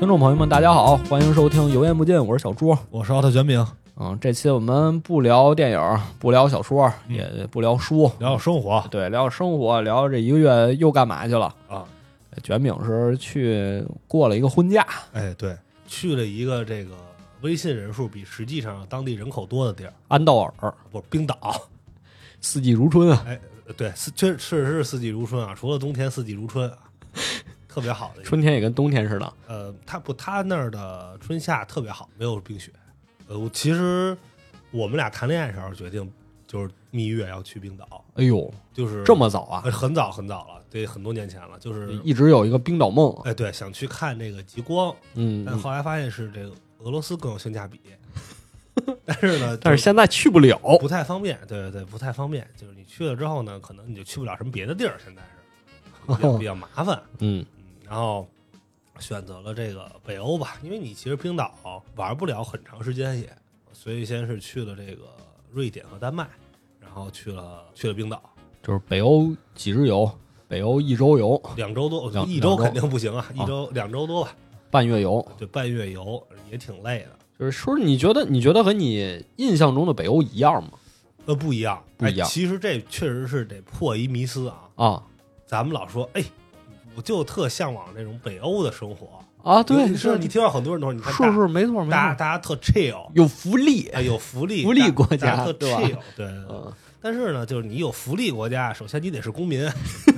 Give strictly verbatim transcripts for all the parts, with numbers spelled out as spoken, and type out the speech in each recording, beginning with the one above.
听众朋友们大家好，欢迎收听油盐不进，我是小朱， 我是奥特卷饼。 嗯，这期我们不聊电影，不聊小说，嗯、也不聊书， 聊聊生活。 对，聊聊生活，聊聊这一个月又干嘛去了啊？ 卷饼是去过了一个婚假， 哎，对，去了一个这个微信人数比实际上当地人口多的地儿， 安道尔， 不是冰岛， 四季如春啊。 哎，对，确确实是四季如春啊，除了冬天四季如春啊，特别好的。 春天也跟冬天似的。 呃，他不，他那儿的春夏特别好，没有冰雪。呃，其实我们俩谈恋爱的时候决定，就是蜜月要去冰岛。 哎呦， 就是这么早啊？ 很早很早了，对，很多年前了，就是一直有一个冰岛梦。 哎，对，想去看这个极光， 嗯， 但后来发现是这个俄罗斯更有性价比，但是呢， 但是现在去不了， 不太方便。对对对，不太方便。就是你去了之后呢，可能你就去不了什么别的地儿，现在是比较比较麻烦。 嗯嗯，然后选择了这个北欧吧，因为你其实冰岛玩不了很长时间也，所以先是去了这个瑞典和丹麦，然后去了去了冰岛， 就是北欧几日游，北欧一周游， 两周多， 两一周肯定不行啊，一周、啊、两周多吧， 半月游， 对，半月游也挺累的。 就是说，你觉得你觉得和你印象中的北欧一样吗？ 呃，不一样， 不一样。 哎、其实这确实是得破一迷思啊啊！ 咱们老说，哎，我就特向往这种北欧的生活啊。对， 是你听到很多人都说，你看， 是是没错没错， 大家大家特 chill， 有福利， 哎，有福利， 福利国家特 chill， 对。 嗯， 但是呢，就是你有福利国家，首先你得是公民。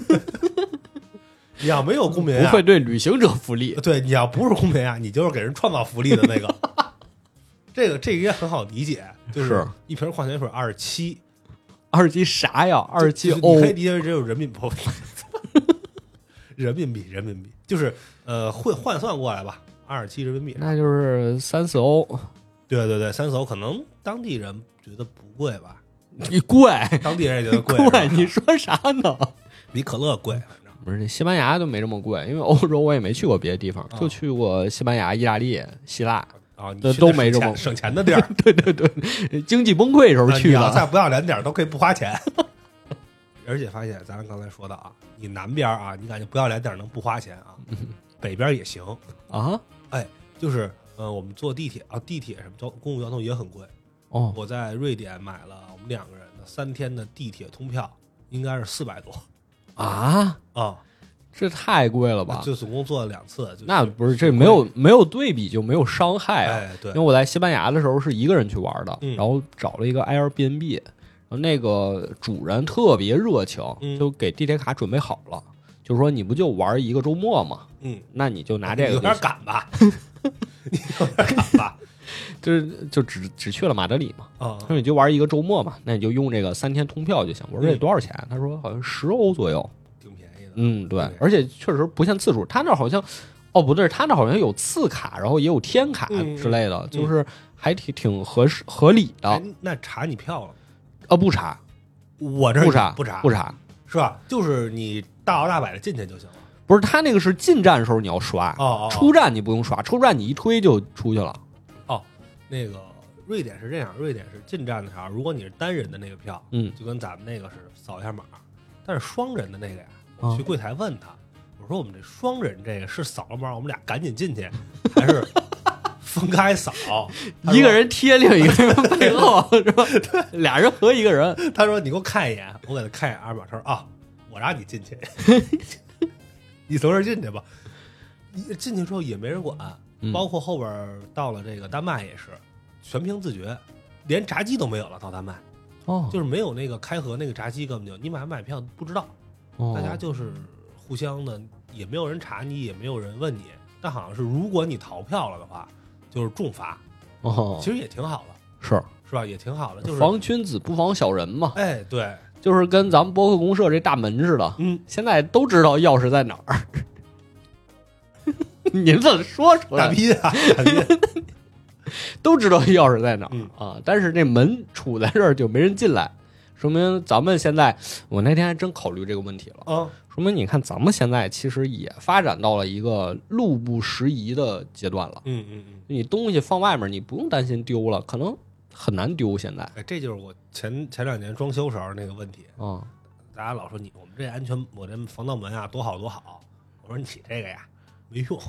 你要没有公民、啊， 不会对旅行者福利。 对，你要不是公民啊，你就是给人创造福利的那个。这个这个也很好理解，就是一瓶矿泉水二十七， 二十七啥呀？二十七欧， 你可以理解为只有人民币，人民币，人民币，就是呃，换换算过来吧，二十七人民币， 那就是三四欧。 对对对，三四欧，可能当地人觉得不贵吧？ 你贵， 当地人也觉得贵， 贵，你说啥呢？ 比可乐贵。 不是，西班牙都没这么贵，因为欧洲我也没去过别的地方，哦、就去过西班牙、意大利、希腊啊， 这、哦、都没这么省钱的地儿。 对对对，经济崩溃的时候去的， 啊、再不要脸点都可以不花钱。而且发现，咱刚才说的啊，你南边啊，你感觉不要脸点能不花钱啊，嗯、北边也行啊。 哎，就是呃，我们坐地铁啊，地铁什么交公共交通也很贵哦。 我在瑞典买了我们两个人的三天的地铁通票，应该是四百多。 啊啊， 这太贵了吧！ 就总共做了两次，就那不是这没有没有对比就没有伤害啊。 哎、对， 因为我在西班牙的时候是一个人去玩的， 嗯、 然后找了一个 Airbnb， 然后那个主人特别热情， 嗯、 就给地铁卡准备好了，就说你不就玩一个周末吗？ 嗯， 那你就拿这个就。 有点赶吧，你有点赶吧。 就是就只只去了马德里嘛， 啊， 他说你就玩一个周末嘛，那你就用这个三天通票就行。我说这多少钱？嗯、他说好像十欧左右， 挺便宜的。 嗯，对，而且确实不限次数。他那好像，哦不对，他那好像有次卡，然后也有天卡之类的， 嗯、 就是还挺挺合适合理的。 那查你票了？ 啊，不查， 我这不查不查不查， 是吧？就是你大摇大摆的进去就行了。 不是，他那个是进站的时候你要刷， 哦哦， 出站你不用刷，出站你一推就出去了。 哦，那个瑞典是这样，瑞典是进站的时候，如果你是单人的那个票， 嗯， 就跟咱们那个是扫一下码，但是双人的那个呀，我去柜台问他，我说我们这双人这个是扫了码，我们俩赶紧进去，还是分开扫？ 一个人贴另一个人背后是吧？对，俩人合一个人。 他说你给我看一眼，我给他看一眼二维码，他说啊，我让你进去，你从这儿进去吧。进去之后也没人管。包括后边到了这个丹麦也是全凭自觉，连闸机都没有了。到丹麦， 哦， 就是没有那个开合那个闸机，根本就你买买票不知道， 哦， 大家就是互相的，也没有人查你，也没有人问你。但好像是如果你逃票了的话，就是重罚。 哦， 其实也挺好的， 是是吧？也挺好的，就是防君子不防小人嘛。 哎，对， 就是跟咱们播客公社这大门似的， 嗯， 现在都知道钥匙在哪儿。你怎么说出来？ 大逼啊！大逼都知道钥匙在哪儿、 嗯、 啊，但是这门杵在这儿就没人进来，说明咱们现在，我那天还真考虑这个问题了啊。 说明你看咱们现在其实也发展到了一个路不拾遗的阶段了。 嗯嗯嗯， 你东西放外面，你不用担心丢了，可能很难丢。现在， 哎，这就是我前前两年装修时候那个问题啊、嗯。 大家老说你我们这安全，我这防盗门啊多好多好。我说你这个呀没用。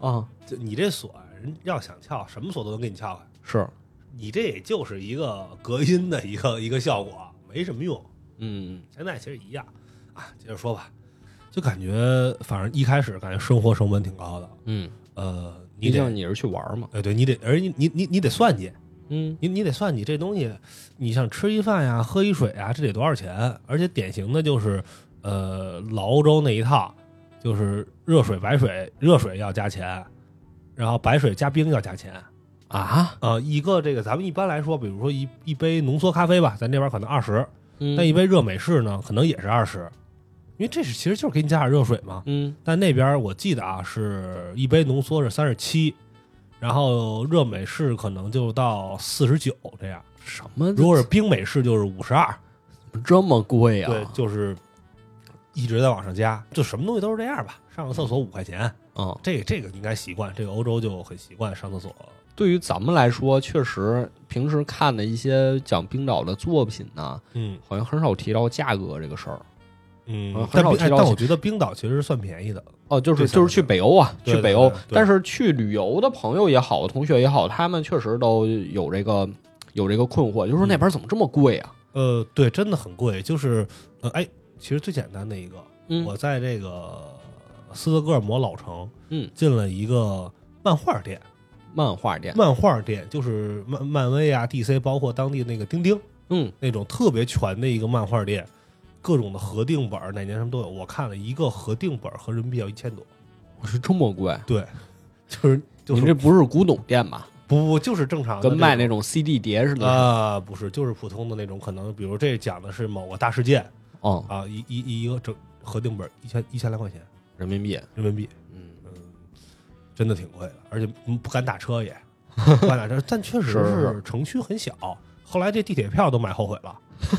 啊， 就你这锁人要想撬，什么锁都能给你撬开。 是你这也就是一个隔音的一个一个效果，没什么用。 嗯， 现在其实一样啊。接着说吧，就感觉反正一开始感觉生活成本挺高的。 嗯， 呃，你毕竟你是去玩嘛， 哎，对你得，而你你你你得算计， 嗯， 你你得算计这东西，你像吃一饭呀、喝一水啊，这得多少钱？而且典型的就是，呃，老欧洲那一套，就是热水、白水，热水要加钱，然后白水加冰要加钱。 啊， 呃，一个这个咱们一般来说，比如说一一杯浓缩咖啡吧，咱这边可能二十， 嗯， 但一杯热美式呢，可能也是二十，因为这是其实就是给你加点热水嘛。 嗯， 但那边我记得啊，是一杯浓缩是三十七，然后热美式可能就到四十九这样。 什么？ 如果是冰美式就是五十二， 这么贵啊？ 对，就是一直在往上加，就什么东西都是这样吧。上个厕所五块钱， 嗯， 这个这个应该习惯，这个欧洲就很习惯上厕所。 对于咱们来说，确实平时看的一些讲冰岛的作品呢， 嗯， 好像很少提到价格这个事儿。 嗯， 很少提到。 但我觉得冰岛其实算便宜的。 哦，就是就是去北欧啊， 对对对去北欧。 对对对， 但是去旅游的朋友也好，同学也好，他们确实都有这个有这个困惑，就是说那边怎么这么贵啊？ 呃，对，真的很贵。就是呃，哎，其实最简单的一个， 嗯， 我在这个斯德哥尔摩老城， 嗯， 进了一个漫画店。 漫画店， 漫画店就是漫漫威啊 D C， 包括当地那个钉钉， 嗯， 那种特别全的一个漫画店，各种的合订本哪年什么都有。我看了一个合订本合人民币要一千多， 是这么贵？ 对，就是就是您这不是古董店吧？ 不不就是正常的跟卖那种 C D 碟似的啊、呃？不是，就是普通的那种，可能比如这讲的是某个大事件， 哦、 嗯、啊，一一一个整合订本一千一千来块钱人民币， 人民币。真的挺贵的，而且不敢打车也，不敢打车。但确实是城区很小，后来这地铁票都买后悔了。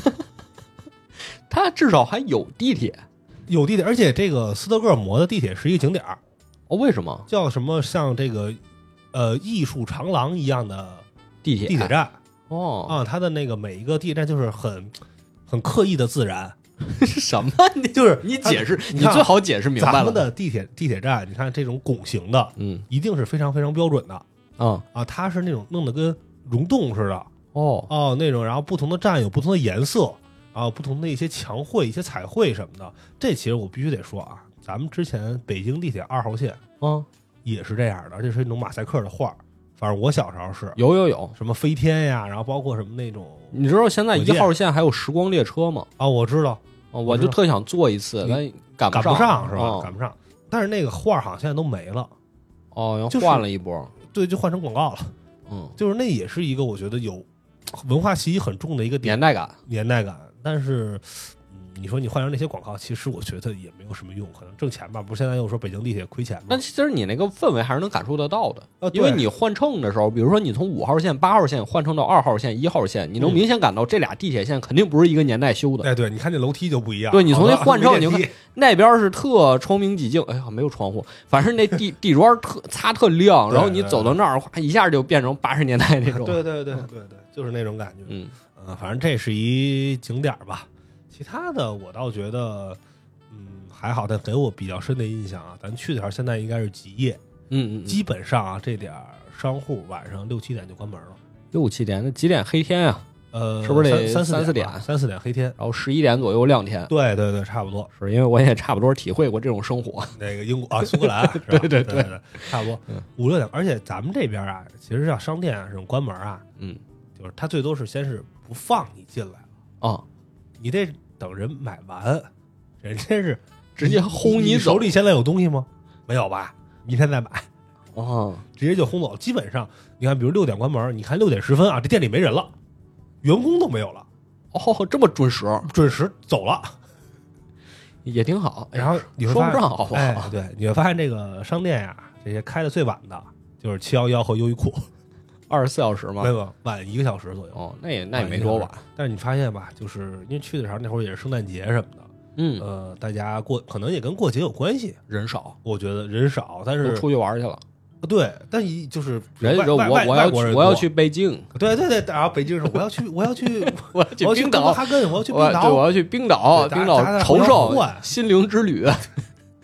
它至少还有地铁， 有地铁，而且这个斯德哥尔摩的地铁是一个景点哦，为什么叫什么像这个呃艺术长廊一样的地铁地铁站？ 哦啊，它的那个每一个地铁站就是很很刻意的自然。 是什么？你就是你解释， 你最好解释明白了。 咱们的地铁地铁站，你看这种拱形的， 嗯， 一定是非常非常标准的。 啊、嗯、 啊，它是那种弄得跟溶洞似的。 哦哦，那种，然后不同的站有不同的颜色，然后不同的一些墙绘、一些彩绘什么的。这其实我必须得说啊，咱们之前北京地铁二号线， 嗯， 也是这样的，而且是那种马赛克的画。反正我小时候是有有有什么飞天呀，然后包括什么那种， 你知道现在一号线还有时光列车吗？ 啊，我知道， 哦，我就特想坐一次，但赶赶不上是吧？ 哦、 赶不上。但是那个画好像现在都没了。 哦， 就是换了一波， 对，就换成广告了。 嗯， 就是那也是一个我觉得有文化气息很重的一个年代感， 年代感。但是，嗯，你说你换成那些广告，其实我觉得也没有什么用，可能挣钱吧。不是现在又说北京地铁亏钱吗？ 但其实你那个氛围还是能感受得到的， 啊、 因为你换乘的时候，比如说你从五号线、八号线换乘到二号线、一号线，你能明显感到这俩地铁线肯定不是一个年代修的。 哎，对，你看这楼梯就不一样。 对，你从那换乘，你看看那边是特窗明几净，哎呀，没有窗户，反正那地地砖特擦特亮，然后你走到那儿，一下就变成八十年代那种。 对对对对对，就是那种感觉。 嗯， 呃，反正这是一景点吧。其他的我倒觉得，嗯，还好。但给我比较深的印象啊，咱去的时候现在应该是极夜， 嗯嗯， 基本上啊，这点商户晚上六七点就关门了。 六七点，那几点黑天啊？ 呃， 是不是得三三四点？ 三四点黑天， 然后十一点左右亮天。 对对对，差不多。 是因为我也差不多体会过这种生活。 那个英国啊，苏格兰， 对对对对对，差不多五六点。而且咱们这边啊，其实像商店啊这种关门啊， 嗯， 就是它最多是先是不放你进来了啊， 你得等人买完，人家是直接轰你走。 手里现在有东西吗？没有吧？明天再买。 哦， 直接就轰走。基本上，你看，比如六点关门，你看六点十分啊，这店里没人了，员工都没有了。 哦，这么准时， 准时走了， 也挺好。 然后你会发现， 说不上好不好？ 哎、对，你会发现这个商店呀，这些开的最晚的就是七幺幺和优衣库， 二十四小时吗？ 没有，晚一个小时左右。 哦，那也那也没多晚。 但是你发现吧，就是因为去的时候那会儿也是圣诞节什么的， 嗯， 呃，大家过可能也跟过节有关系， 人少， 我觉得人少，但是都出去玩去了。 对，但一就是人我我要去我要去北京， 对对对，然后北京是我要去我要去我要去冰岛， 哈根，我要去冰岛， 对，我要去冰岛，冰岛朝圣心灵之旅。 对，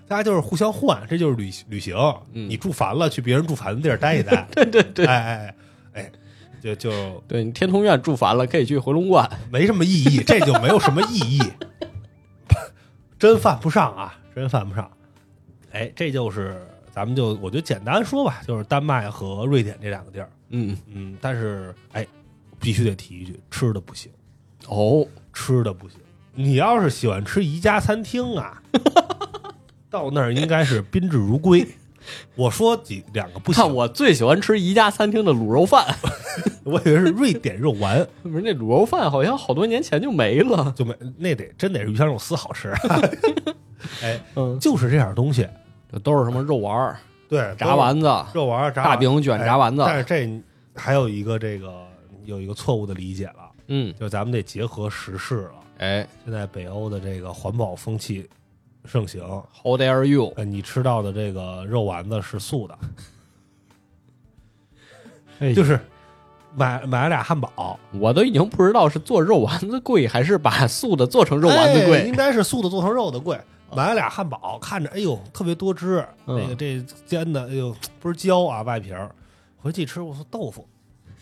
大家就是互相换，这就是旅旅行。 嗯、 你住烦了，去别人住烦的地儿待一待。 对对对， 哎哎哎，就就对你天通苑住烦了，可以去回龙观， 没什么意义，这就没有什么意义，真犯不上啊，真犯不上。哎，这就是咱们就我就简单说吧，就是丹麦和瑞典这两个地儿。 嗯嗯，但是哎，必须得提一句，吃的不行哦， 吃的不行。你要是喜欢吃宜家餐厅啊，到那儿应该是宾至如归。我说几两个不行， 看我最喜欢吃宜家餐厅的卤肉饭， 我以为是瑞典肉丸， 不是那卤肉饭好像好多年前就没了， 就没那得真得是鱼香肉丝好吃。哎， 嗯， 就是这样东西， 这都是什么肉丸、 对， 炸丸子、 肉丸、炸大饼卷炸丸子。 哎、但是这还有一个这个有一个错误的理解了， 嗯， 就咱们得结合时事了。 哎， 现在北欧的这个环保风气盛行 ，How dare you？ 呃，你吃到的这个肉丸子是素的， 哎、 就是买买了俩汉堡， 我都已经不知道是做肉丸子贵，还是把素的做成肉丸子贵。 哎、应该是素的做成肉的贵。买了俩汉堡，看着哎呦特别多汁， 嗯、 那个这煎的哎呦不是焦啊外皮儿，回去一吃我说豆腐。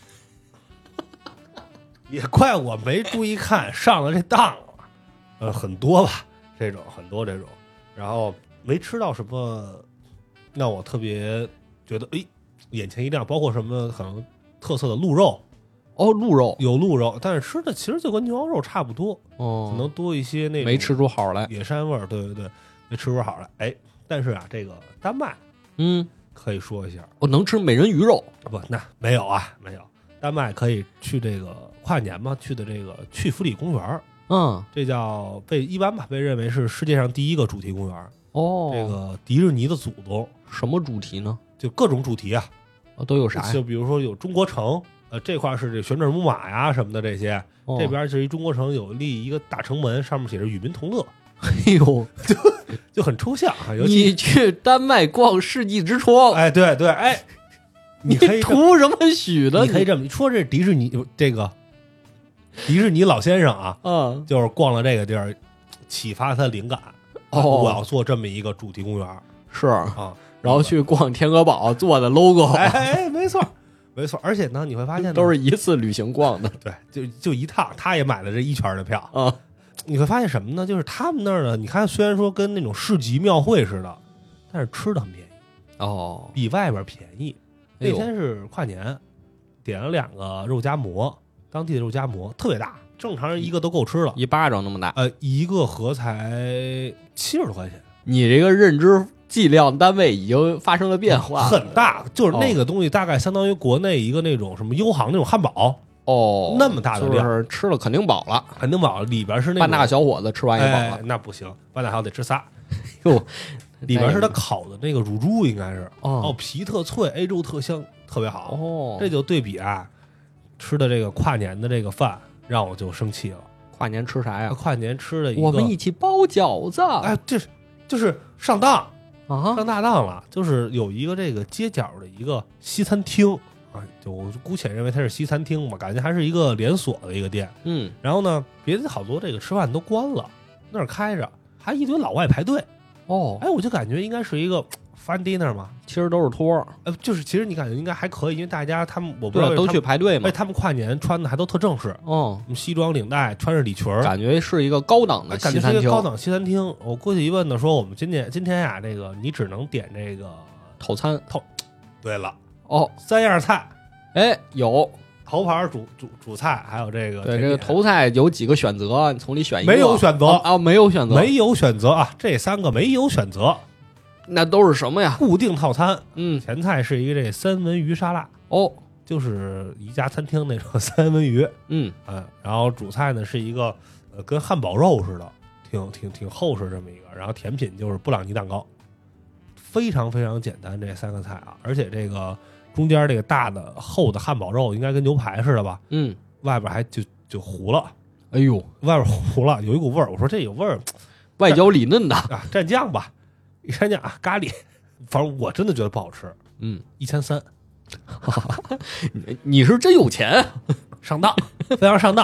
也怪我没注意看，上了这当了，呃，很多吧，这种很多这种，然后没吃到什么让我特别觉得哎眼前一亮，包括什么可能特色的鹿肉， 哦，鹿肉有鹿肉，但是吃的其实就跟牛羊肉差不多， 哦， 可能多一些那种没吃出好来， 野膻味儿，对对对，没吃出好来，哎，但是啊，这个丹麦， 嗯， 可以说一下， 我、哦、能吃美人鱼肉， 不，那没有啊，没有，丹麦可以去这个。跨年嘛，去的这个去弗里公园， 嗯， 这叫被一般吧被认为是世界上第一个主题公园。 哦， 这个迪士尼的祖宗， 什么主题呢？ 就各种主题啊， 哦、都有啥呀？ 就比如说有中国城，呃，这块是这旋转木马呀什么的这些， 哦、 这边是一中国城，有立一个大城门，上面写着与民同乐。 哎呦， 就就很抽象啊。尤其你去丹麦逛世纪之窗， 哎，对对，哎， 你可以图什么许的？ 你可以这么说，这是迪士尼这个。迪士尼老先生啊， 嗯， 就是逛了这个地儿，启发他灵感。 哦， 我要做这么一个主题公园， 是啊， 然后去逛天鹅堡做的 logo， 哎哎，没错，没错。而且呢，你会发现都是一次旅行逛的， 对，就就一趟，他也买了这一圈的票啊。 你会发现什么呢？就是他们那儿呢，你看虽然说跟那种市集庙会似的，但是吃的很便宜哦， 比外边便宜。那天是跨年，点了两个肉夹馍。当地的肉夹馍特别大，正常人一个都够吃了， 一巴掌那么大。 呃，一个盒才七十多块钱。 你这个认知计量单位已经发生了变化， 很大，就是那个东西大概相当于国内一个那种什么优航那种汉堡哦， 那么大的量， 就是吃了肯定饱了， 肯定饱了。里边是那半大小伙子吃完也饱了， 哎、那不行，半大小伙得吃仨。 哟， 里边是他烤的那个乳猪，应该是哦哦，皮特脆，哎，肉特香，特别好。 哦， 这就对比啊。吃的这个跨年的这个饭让我就生气了。 跨年吃啥呀？ 跨年吃的一个， 我们一起包饺子。 哎，这是就是上当啊， 上大当了。就是有一个这个街角的一个西餐厅啊，就我姑且认为它是西餐厅吧，感觉还是一个连锁的一个店。 嗯， 然后呢，别的好多这个吃饭都关了，那儿开着，还一堆老外排队。 哦， 哎，我就感觉应该是一个。fine dinner 嘛， 其实都是托， 呃，就是其实你感觉应该还可以，因为大家他们我不知道都去排队嘛， 哎，他们跨年穿的还都特正式， 哦， 西装领带，穿着礼裙， 感觉是一个高档的西餐厅， 感觉是一个高档西餐厅。我过去一问呢，说我们今天今天呀，这个你只能点这个套餐套。对了， 哦， 三样菜， 哎，有头盘主主主菜，还有这个对这个头菜有几个选择，你从里选一个， 没有选择啊、哦，没有选择， 没有选择啊，这三个没有选择。 那都是什么呀？ 固定套餐， 嗯， 前菜是一个这三文鱼沙拉， 哦， 就是宜家餐厅那种三文鱼， 嗯嗯，然后主菜呢是一个呃跟汉堡肉似的，挺挺挺厚实这么一个，然后甜品就是布朗尼蛋糕，非常非常简单这三个菜啊，而且这个中间这个大的厚的汉堡肉应该跟牛排似的吧， 嗯， 外边还就就糊了， 哎呦， 外边糊了，有一股味儿，我说这有味儿， 外焦里嫩的啊，蘸酱吧。一蘸酱啊，咖喱，反正我真的觉得不好吃。 嗯， 一千三， 你是真有钱， 上当，非常上当。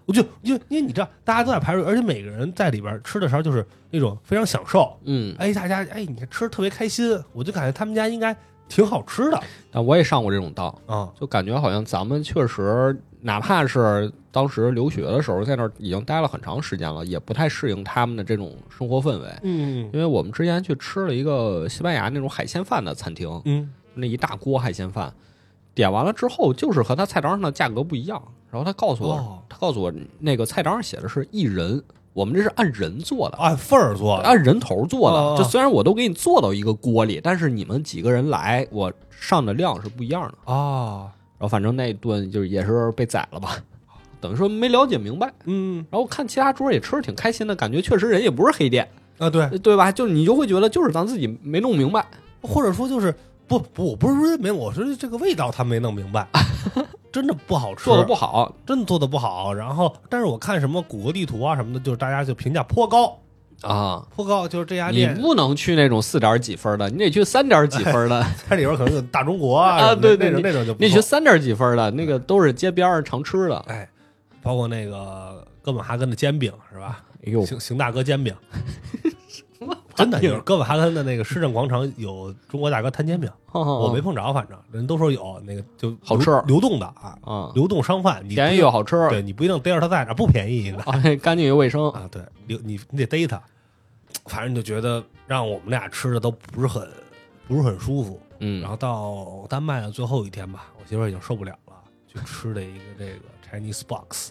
我就就因为你知道，大家都在排队，而且每个人在里边吃的时候就是那种非常享受， 嗯， 哎，大家哎，你看吃的特别开心，我就感觉他们家应该挺好吃的。 但我也上过这种当啊、嗯， 就感觉好像咱们确实，哪怕是当时留学的时候，在那儿已经待了很长时间了，也不太适应他们的这种生活氛围。 嗯， 因为我们之前去吃了一个西班牙那种海鲜饭的餐厅， 嗯， 那一大锅海鲜饭，点完了之后，就是和他菜单上的价格不一样。然后他告诉我， 哦、 他告诉我那个菜单上写的是一人，我们这是按人做的， 按份儿做的， 按人头做的。 哦、 就虽然我都给你做到一个锅里，但是你们几个人来，我上的量是不一样的啊。哦、 然后反正那顿就是也是被宰了吧，等于说没了解明白。 嗯， 然后我看其他桌也吃的挺开心的，感觉确实人也不是黑店啊，对对吧？就你就会觉得就是咱自己没弄明白， 或者说就是不不，我不是说没，我说这个味道他没弄明白。真的不好吃， 做的不好， 真的做的不好。然后，但是我看什么谷歌地图啊什么的，就是大家就评价颇高啊， 颇高。就是这家店， 你不能去那种四点几分的，你得去三点几分的。 它里边可能有大中国啊， 啊对对， 那种那种就你去三点几分的那个都是街边上常吃的。 哎，包括那个哥本哈根的煎饼是吧？ 哎呦， 邢邢大哥煎饼。真的，就是哥本哈根的那个市政广场有中国大哥摊煎饼，我没碰着，反正人都说有那个就好吃， 流动的啊， 啊， 流动商贩，你便宜又好吃， 对你不一定逮着他在那不便宜的， 啊，干净又卫生啊，对，你你你得逮他，反正就觉得让我们俩吃的都不是很不是很舒服， 嗯， 然后到丹麦的最后一天吧，我媳妇儿已经受不了了，去吃了一个这个 Chinese box，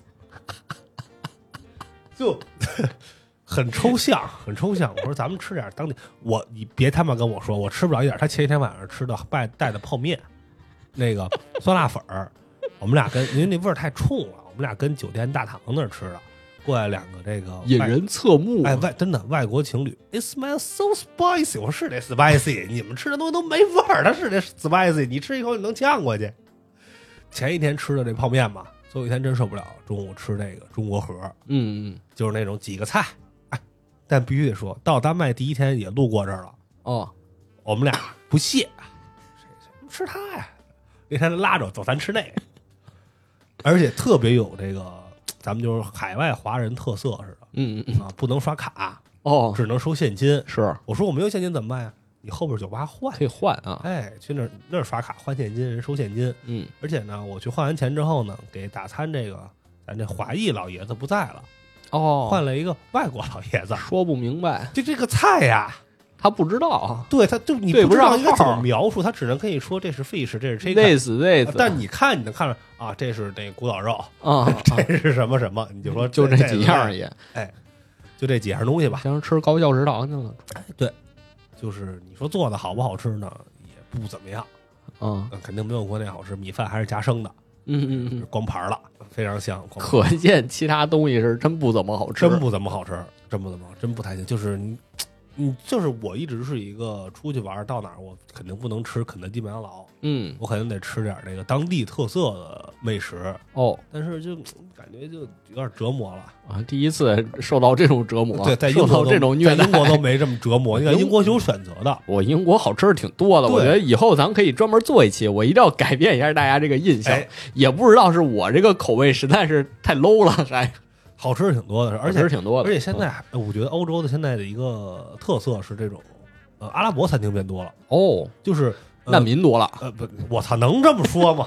就。很抽象，很抽象。我说咱们吃点当地，我你别他妈跟我说我吃不了一点。他前一天晚上吃的带带的泡面，那个酸辣粉儿，我们俩跟因为那味儿太冲了，我们俩跟酒店大堂那儿吃的。过来两个这个引人侧目， 哎外真的外国情侣 ，It smells so spicy。我说是这 spicy， 你们吃的东西都没味儿，它是这 spicy， 你吃一口你能呛过去。前一天吃的这泡面嘛，最后一天真受不了，中午吃那个中国盒， 嗯嗯， 就是那种几个菜。但必须得说到丹麦第一天也路过这儿了哦， 我们俩不屑，吃它呀！那天拉着走，咱吃那个，而且特别有这个，咱们就是海外华人特色似的， 嗯嗯啊，不能刷卡哦， 只能收现金。 是， 我说我没有现金怎么办呀？你后边酒吧换可以换啊， 哎，去那儿那儿刷卡换现金，人收现金。 嗯， 而且呢，我去换完钱之后呢，给大餐这个咱这华裔老爷子不在了。 哦， 换了一个外国老爷子， 说不明白， 就这个菜呀， 他不知道， 对，他就你不知道应该怎么描述，他只能跟你说这是 fish， 这是 chicken， this this， 但你看你能看出啊，这是那古老肉啊， 这是什么什么，你就说就这几样也， 哎，就这几样东西吧。 像吃高校食堂去了， 哎，对，就是你说做的好不好吃呢，也不怎么样， 嗯， 肯定没有国内好吃，米饭还是加生的。 嗯嗯嗯， 光盘了，非常香。 可见其他东西是真不怎么好吃， 真不怎么好吃，真不怎么好，真不太行。就是你，你就是我一直是一个出去玩到哪儿，我肯定不能吃肯德基、麦当劳， 嗯， 我肯定得吃点那个当地特色的美食。 哦， 但是就感觉就有点折磨了啊！第一次受到这种折磨， 对，在英国这种虐待， 英国都没这么折磨。你看英国是有选择的， 我英国好吃的挺多的，我觉得以后咱们可以专门做一期，我一定要改变一下大家这个印象。 哎、 也不知道是我这个口味实在是太 low 了，还好吃挺多的，而且挺多的。 而且现在我觉得欧洲的现在的一个特色是这种，呃，阿拉伯餐厅变多了哦， 就是、 呃、难民多了。 呃，不，我操，能这么说吗？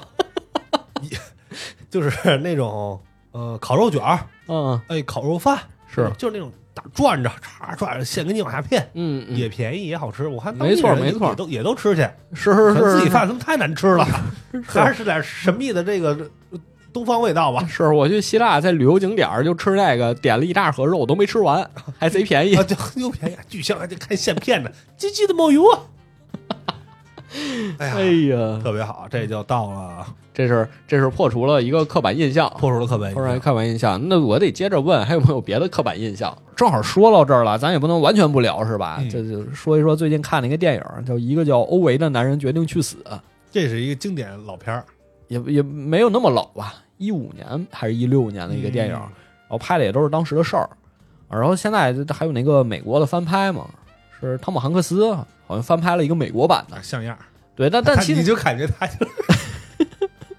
就是那种。呃，烤肉卷儿， 嗯， 哎，烤肉饭是， 就是那种大转着，叉转着，现给你往下片， 嗯，嗯也便宜也好吃。我看没错没错， 也都也都吃去， 是是是， 自己饭他妈太难吃了，还是点神秘的这个东方味道吧。 是我去希腊，在旅游景点就吃那个，点了一大盒肉都没吃完，还贼便宜， 啊，就又便宜，巨香，还得看现片的，鸡鸡的冒油啊！哎呀， 哎呀， 特别好，这就到了。 这是这是破除了一个刻板印象， 破除了刻板印象， 破除了刻板印象。那我得接着问，还有没有别的刻板印象？正好说到这儿了，咱也不能完全不聊，是吧？ 嗯、 这就说一说最近看那个电影，叫一个叫欧维的男人决定去死。 这是一个经典老片儿， 也也没有那么老吧，一五年还是一六年的一个电影， 嗯、 然后拍的也都是当时的事儿。然后现在还有那个美国的翻拍嘛，是汤姆汉克斯好像翻拍了一个美国版的， 像样。 对，但但其实你就感觉他就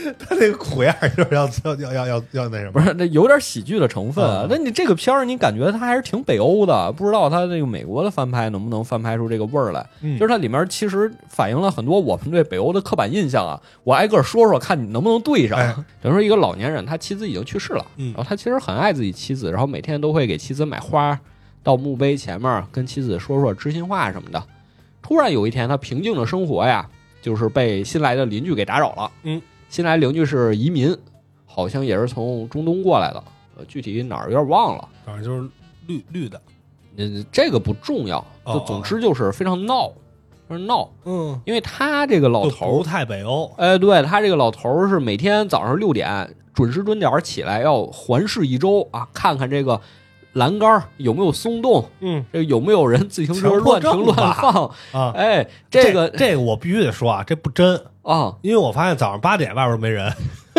他那个苦样就是要要要要要要那什么， 不是那有点喜剧的成分啊。 嗯、 那你这个片儿，你感觉它还是挺北欧的，不知道它这个美国的翻拍能不能翻拍出这个味儿来？ 嗯、 就是它里面其实反映了很多我们对北欧的刻板印象啊。我挨个说说，看你能不能对上。 哎、 等于说一个老年人，他妻子已经去世了， 嗯、 然后他其实很爱自己妻子，然后每天都会给妻子买花，到墓碑前面跟妻子说说知心话什么的。突然有一天，他平静的生活呀，就是被新来的邻居给打扰了。 嗯， 新来邻居是移民，好像也是从中东过来的，呃，具体哪儿有点忘了， 反正就是绿绿的。 呃，这个不重要，就总之就是非常闹，非常闹。 嗯， 因为他这个老头不太北欧， 哎，对他这个老头是每天早上六点准时准点起来，要环视一周啊，看看这个栏杆有没有松动， 嗯， 这有没有人自行车乱停乱放啊？ 哎，这个这个我必须得说啊，这不真啊， 因为我发现早上八点外边没人。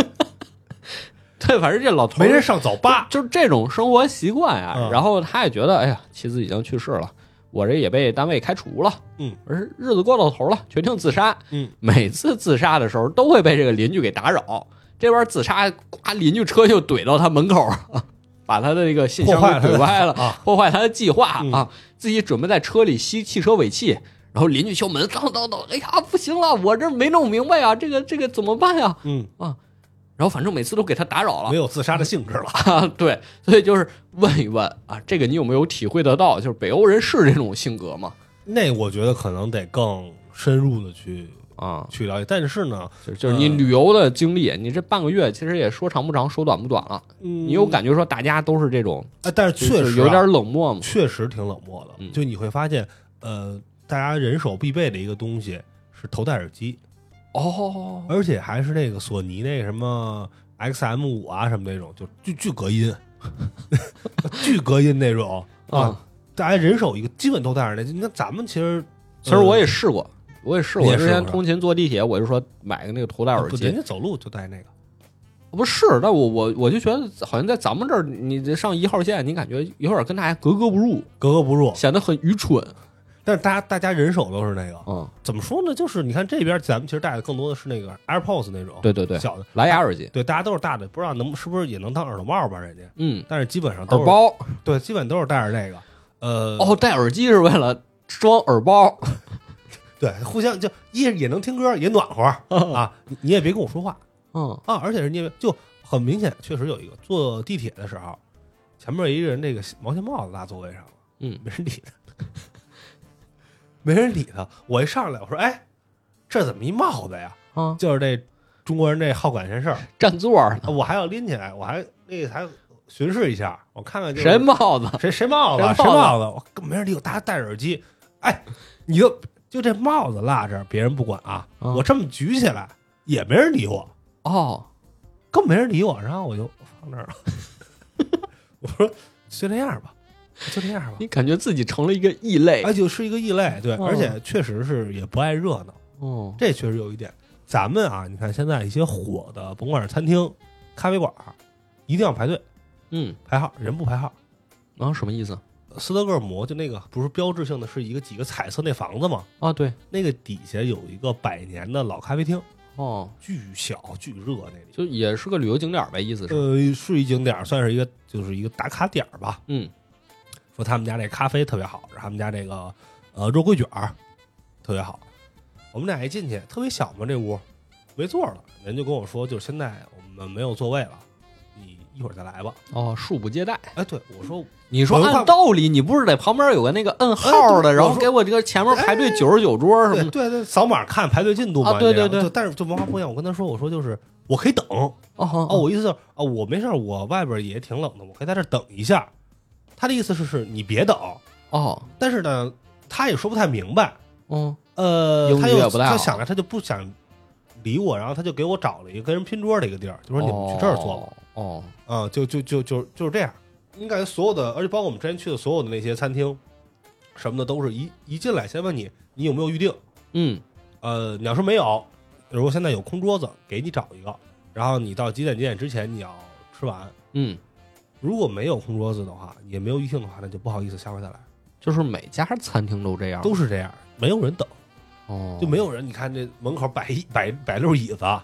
对，反正这老头没人上早八， 就是这种生活习惯啊。 嗯、 然后他也觉得，哎呀，妻子已经去世了，我这也被单位开除了， 嗯， 而日子过到头了，决定自杀。 嗯， 每次自杀的时候都会被这个邻居给打扰，这边自杀，呱，邻居车就怼到他门口，把他的这个信箱给怼歪了， 啊、 破坏他的计划、 嗯、 啊！自己准备在车里吸汽车尾气，然后邻居敲门，叨叨叨，哎呀，不行了，我这没弄明白啊，这个这个怎么办呀？ 嗯啊。然后反正每次都给他打扰了， 没有自杀的兴致了啊。对，所以就是问一问啊，这个你有没有体会得到？就是北欧人是这种性格吗？ 那我觉得可能得更深入的去啊去了解。但是呢， 就就是你旅游的经历，呃、你这半个月其实也说长不长，说短不短了。 嗯， 你有感觉说大家都是这种？ 啊，但是确实、啊、 有点冷漠嘛， 确实挺冷漠的。 嗯、 就你会发现，呃，大家人手必备的一个东西是头戴耳机。 哦， 而且还是那个索尼那个什么 X M 五 啊什么那种，就巨巨隔音，巨隔音那种啊、嗯！大家人手一个，基本都带着那。你看咱们其实， 其实我也试过，我也试过。 之前通勤坐地铁，我就说买个那个头戴耳机。 人家走路就戴那个， 不是？但我我我就觉得，好像在咱们这儿，你上一号线，你感觉有点跟大家格格不入， 格格不入， 显得很愚蠢。 但是大家大家人手都是那个， 嗯， 怎么说呢？就是你看这边咱们其实戴的更多的是那个 AirPods 那种， 对对对， 小的蓝牙耳机， 对，大家都是大的，不知道能是不是也能当耳朵帽吧？人家， 嗯， 但是基本上都是耳包， 对，基本都是戴着这个，呃， 哦，戴耳机是为了装耳包， 对，互相就一也能听歌，也暖和啊，你也别跟我说话， 嗯啊，而且是因为就很明显，确实有一个坐地铁的时候，前面有一个人那个毛线帽子拉座位上了， 嗯， 没人理他。没人理他，我一上来我说：“哎，这怎么一帽子呀？” 啊， 就是这中国人这好管闲事儿， 占座呢。 我还要拎起来，我还那个还巡视一下，我看看谁帽子， 谁谁帽子，谁帽子，我根本没人理我，大家戴着耳机。哎，你就就这帽子落这，别人不管啊， 啊我这么举起来也没人理我， 哦， 更没人理我，然后我就放那儿了。我说就这样吧。就这样吧， 你感觉自己成了一个异类， 哎，就是一个异类，对， 哦、 而且确实是也不爱热闹， 哦， 这确实有一点。咱们啊，你看现在一些火的，甭管是餐厅、咖啡馆，一定要排队， 嗯， 排号，人不排号， 啊，什么意思？ 斯德哥尔摩就那个不是标志性的是一个几个彩色那房子吗？ 啊，对， 那个底下有一个百年的老咖啡厅， 哦， 巨小巨热，那里就也是个旅游景点呗，意思是？ 呃，是一景点，算是一个就是一个打卡点吧， 嗯。 说他们家这咖啡特别好，他们家这个呃肉桂卷特别好。我们俩一进去，特别小嘛，这屋没座了，人就跟我说，就是现在我们没有座位了，你一会儿再来吧。 哦，恕不接待。 哎，对我说， 你说按道理，你不是在旁边有个那个摁号的， 哎、 然后给我这个前面排队九十九桌什么的？ 对对对，扫码看排队进度嘛。 啊，对对对。 但是就文化不一样，我跟他说，我说就是我可以等。哦哦， 哦我意思是啊、哦，我没事，我外边也挺冷的，我可以在这等一下。他的意思是是你别等哦， 但是呢，他也说不太明白， 嗯， 呃，他又他想着他就不想理我，然后他就给我找了一个跟人拼桌的一个地儿，就说你们去这儿坐吧， 哦， 啊、嗯，就就就就就是这样。你感觉所有的，而且包括我们之前去的所有的那些餐厅什么的，都是一一进来先问你你有没有预定， 嗯， 呃，你要说没有，如果现在有空桌子，给你找一个，然后你到几点几点之前你要吃完， 嗯。 如果没有空桌子的话，也没有预定的话，那就不好意思下回再来。 就是每家餐厅都这样， 都是这样，没有人等， 哦， 就没有人。你看这门口摆一摆摆溜椅子，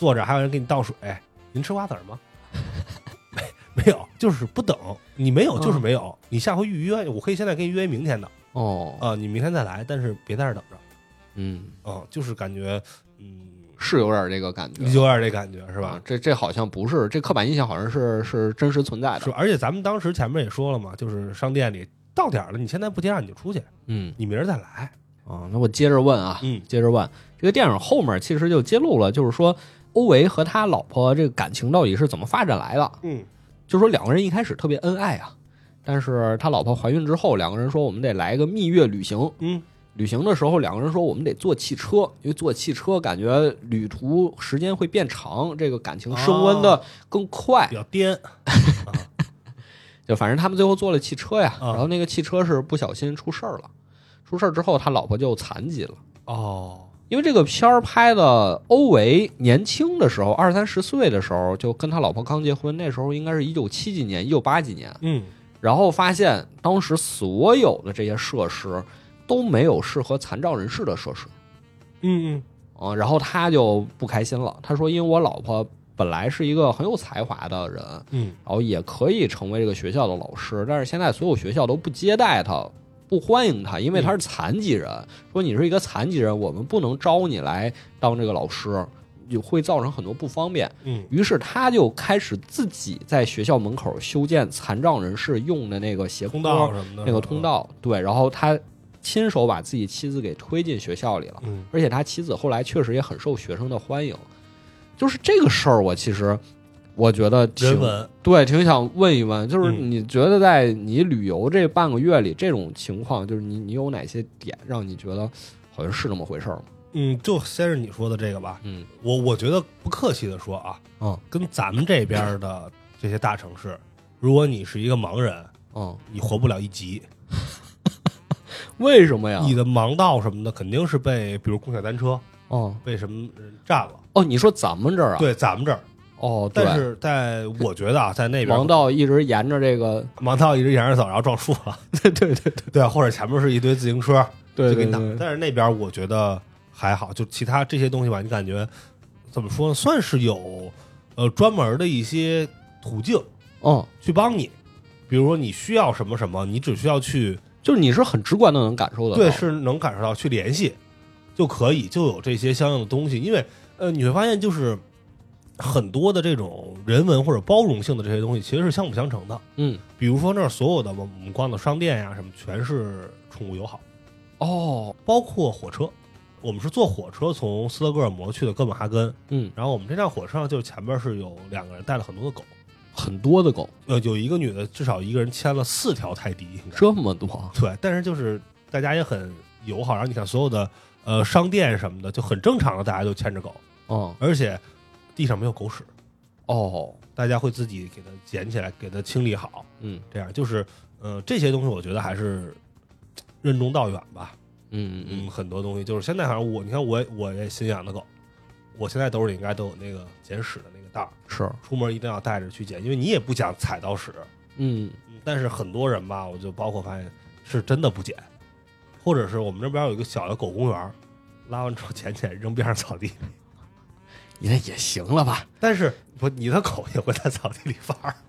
坐着还有人给你倒水，您吃瓜子吗？没没有，就是不等，你没有就是没有，嗯、你下回预约，我可以现在给你约明天的哦， 啊、呃，你明天再来，但是别在这等着， 嗯啊、呃，就是感觉嗯。 是有点这个感觉， 有点这感觉是吧？ 啊、这这好像不是这刻板印象，好像是是真实存在的。 是，而且咱们当时前面也说了嘛，就是商店里到点了，你现在不结账你就出去， 嗯， 你明儿再来啊。那我接着问啊， 嗯， 接着问，这个电影后面其实就揭露了，就是说欧维和他老婆这个感情到底是怎么发展来的？ 嗯， 就是说两个人一开始特别恩爱啊，但是他老婆怀孕之后，两个人说我们得来个蜜月旅行， 嗯。 旅行的时候，两个人说我们得坐汽车，因为坐汽车感觉旅途时间会变长，这个感情升温的更快， 哦、比较颠。 就反正他们最后坐了汽车呀，然后那个汽车是不小心出事儿了，出事儿之后他老婆就残疾了。 哦， 因为这个片儿拍的欧维年轻的时候，二三十岁的时候就跟他老婆刚结婚，那时候应该是一九七几年、一九八几年。 嗯， 然后发现当时所有的这些设施都没有适合残障人士的设施， 嗯嗯， 啊，然后他就不开心了。他说：“因为我老婆本来是一个很有才华的人， 嗯， 然后也可以成为这个学校的老师，但是现在所有学校都不接待他，不欢迎他，因为他是残疾人。嗯、说你是一个残疾人，我们不能招你来当这个老师，就会造成很多不方便。 嗯， 于是他就开始自己在学校门口修建残障人士用的那个斜坡通道什么的， 那个通道，对，然后他。”亲手把自己妻子给推进学校里了， 嗯， 而且他妻子后来确实也很受学生的欢迎。就是这个事儿，我其实我觉得挺对，挺想问一问，就是你觉得在你旅游这半个月里，这种情况，就是你你有哪些点让你觉得好像是那么回事儿吗？ 嗯，就先是你说的这个吧， 嗯， 我我觉得不客气的说啊， 嗯， 跟咱们这边的这些大城市，如果你是一个盲人， 嗯， 你活不了一集。 为什么呀？ 你的盲道什么的肯定是被，比如共享单车， 哦， 被什么人占了。 哦，你说咱们这儿啊？ 对，咱们这儿。 哦， 但是在我觉得啊，在那边盲道一直沿着这个盲道一直沿着走，然后撞树了。 对对对对，或者前面是一堆自行车， 对对对。但是那边我觉得还好，就其他这些东西吧，你感觉怎么说呢？算是有呃专门的一些途径， 哦， 去帮你。比如说你需要什么什么，你只需要去。 就是你是很直观的能感受到， 对，是能感受到，去联系就可以，就有这些相应的东西。因为呃，你会发现就是很多的这种人文或者包容性的这些东西，其实是相辅相成的。 嗯， 比如说那儿所有的我们逛的商店呀什么，全是宠物友好。 哦， 包括火车，我们是坐火车从斯德哥尔摩去的哥本哈根。 嗯， 然后我们这辆火车上就是前边是有两个人带了很多的狗。 很多的狗， 呃，有一个女的，至少一个人牵了四条泰迪， 这么多。 对，但是就是大家也很友好，然后你看所有的呃商店什么的就很正常的，大家就牵着狗， 哦， 而且地上没有狗屎， 哦， 大家会自己给它捡起来，给它清理好， 嗯， 这样就是呃这些东西我觉得还是任重道远吧， 嗯嗯， 很多东西就是现在反正我你看我我也新养的狗，我现在兜里应该都有那个捡屎的那个袋儿， 是出门一定要带着去捡，因为你也不想踩到屎。 嗯， 但是很多人吧，我就包括发现是真的不捡，或者是我们这边有一个小的狗公园，拉完之后捡起来扔边上草地里， 你那也行了吧？ 但是不，你的狗也会在草地里发儿。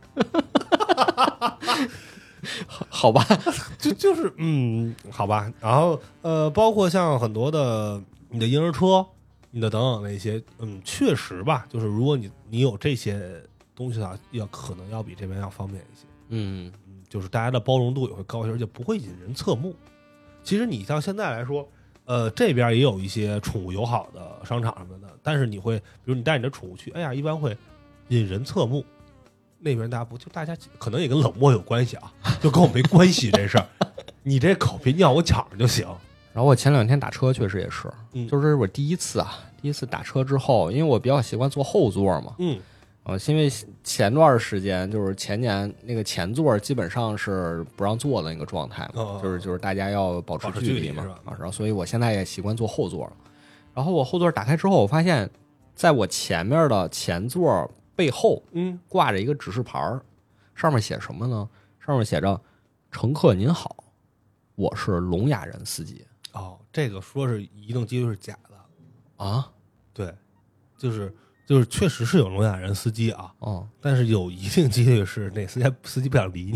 好吧， 就就是嗯，好吧。然后呃，包括像很多的你的婴儿车。你的等等那些，嗯，确实吧，就是如果你你有这些东西的话，要可能要比这边要方便一些， 嗯嗯，就是大家的包容度也会高一些，而且不会引人侧目。其实你像现在来说，呃，这边也有一些宠物友好的商场什么的，但是你会，比如你带你的宠物去，哎呀，一般会引人侧目。那边大家不就大家可能也跟冷漠有关系啊，就跟我没关系这事儿，你这狗别尿我抢着就行。 然后我前两天打车确实也是， 嗯， 就是我第一次啊，第一次打车之后，因为我比较习惯坐后座嘛， 嗯， 呃，因为前段时间就是前年那个前座基本上是不让坐的那个状态嘛， 哦、 就是就是大家要保持距离嘛， 啊， 然后所以我现在也习惯坐后座了。然后我后座打开之后，我发现在我前面的前座背后， 嗯， 挂着一个指示牌，上面写什么呢？上面写着“乘客您好，我是聋哑人司机”。 哦，这个说是移动机是假的啊？ 对，就是就是确实是有聋哑人司机啊， 哦， 但是有一定几率是那司机司机不想理你。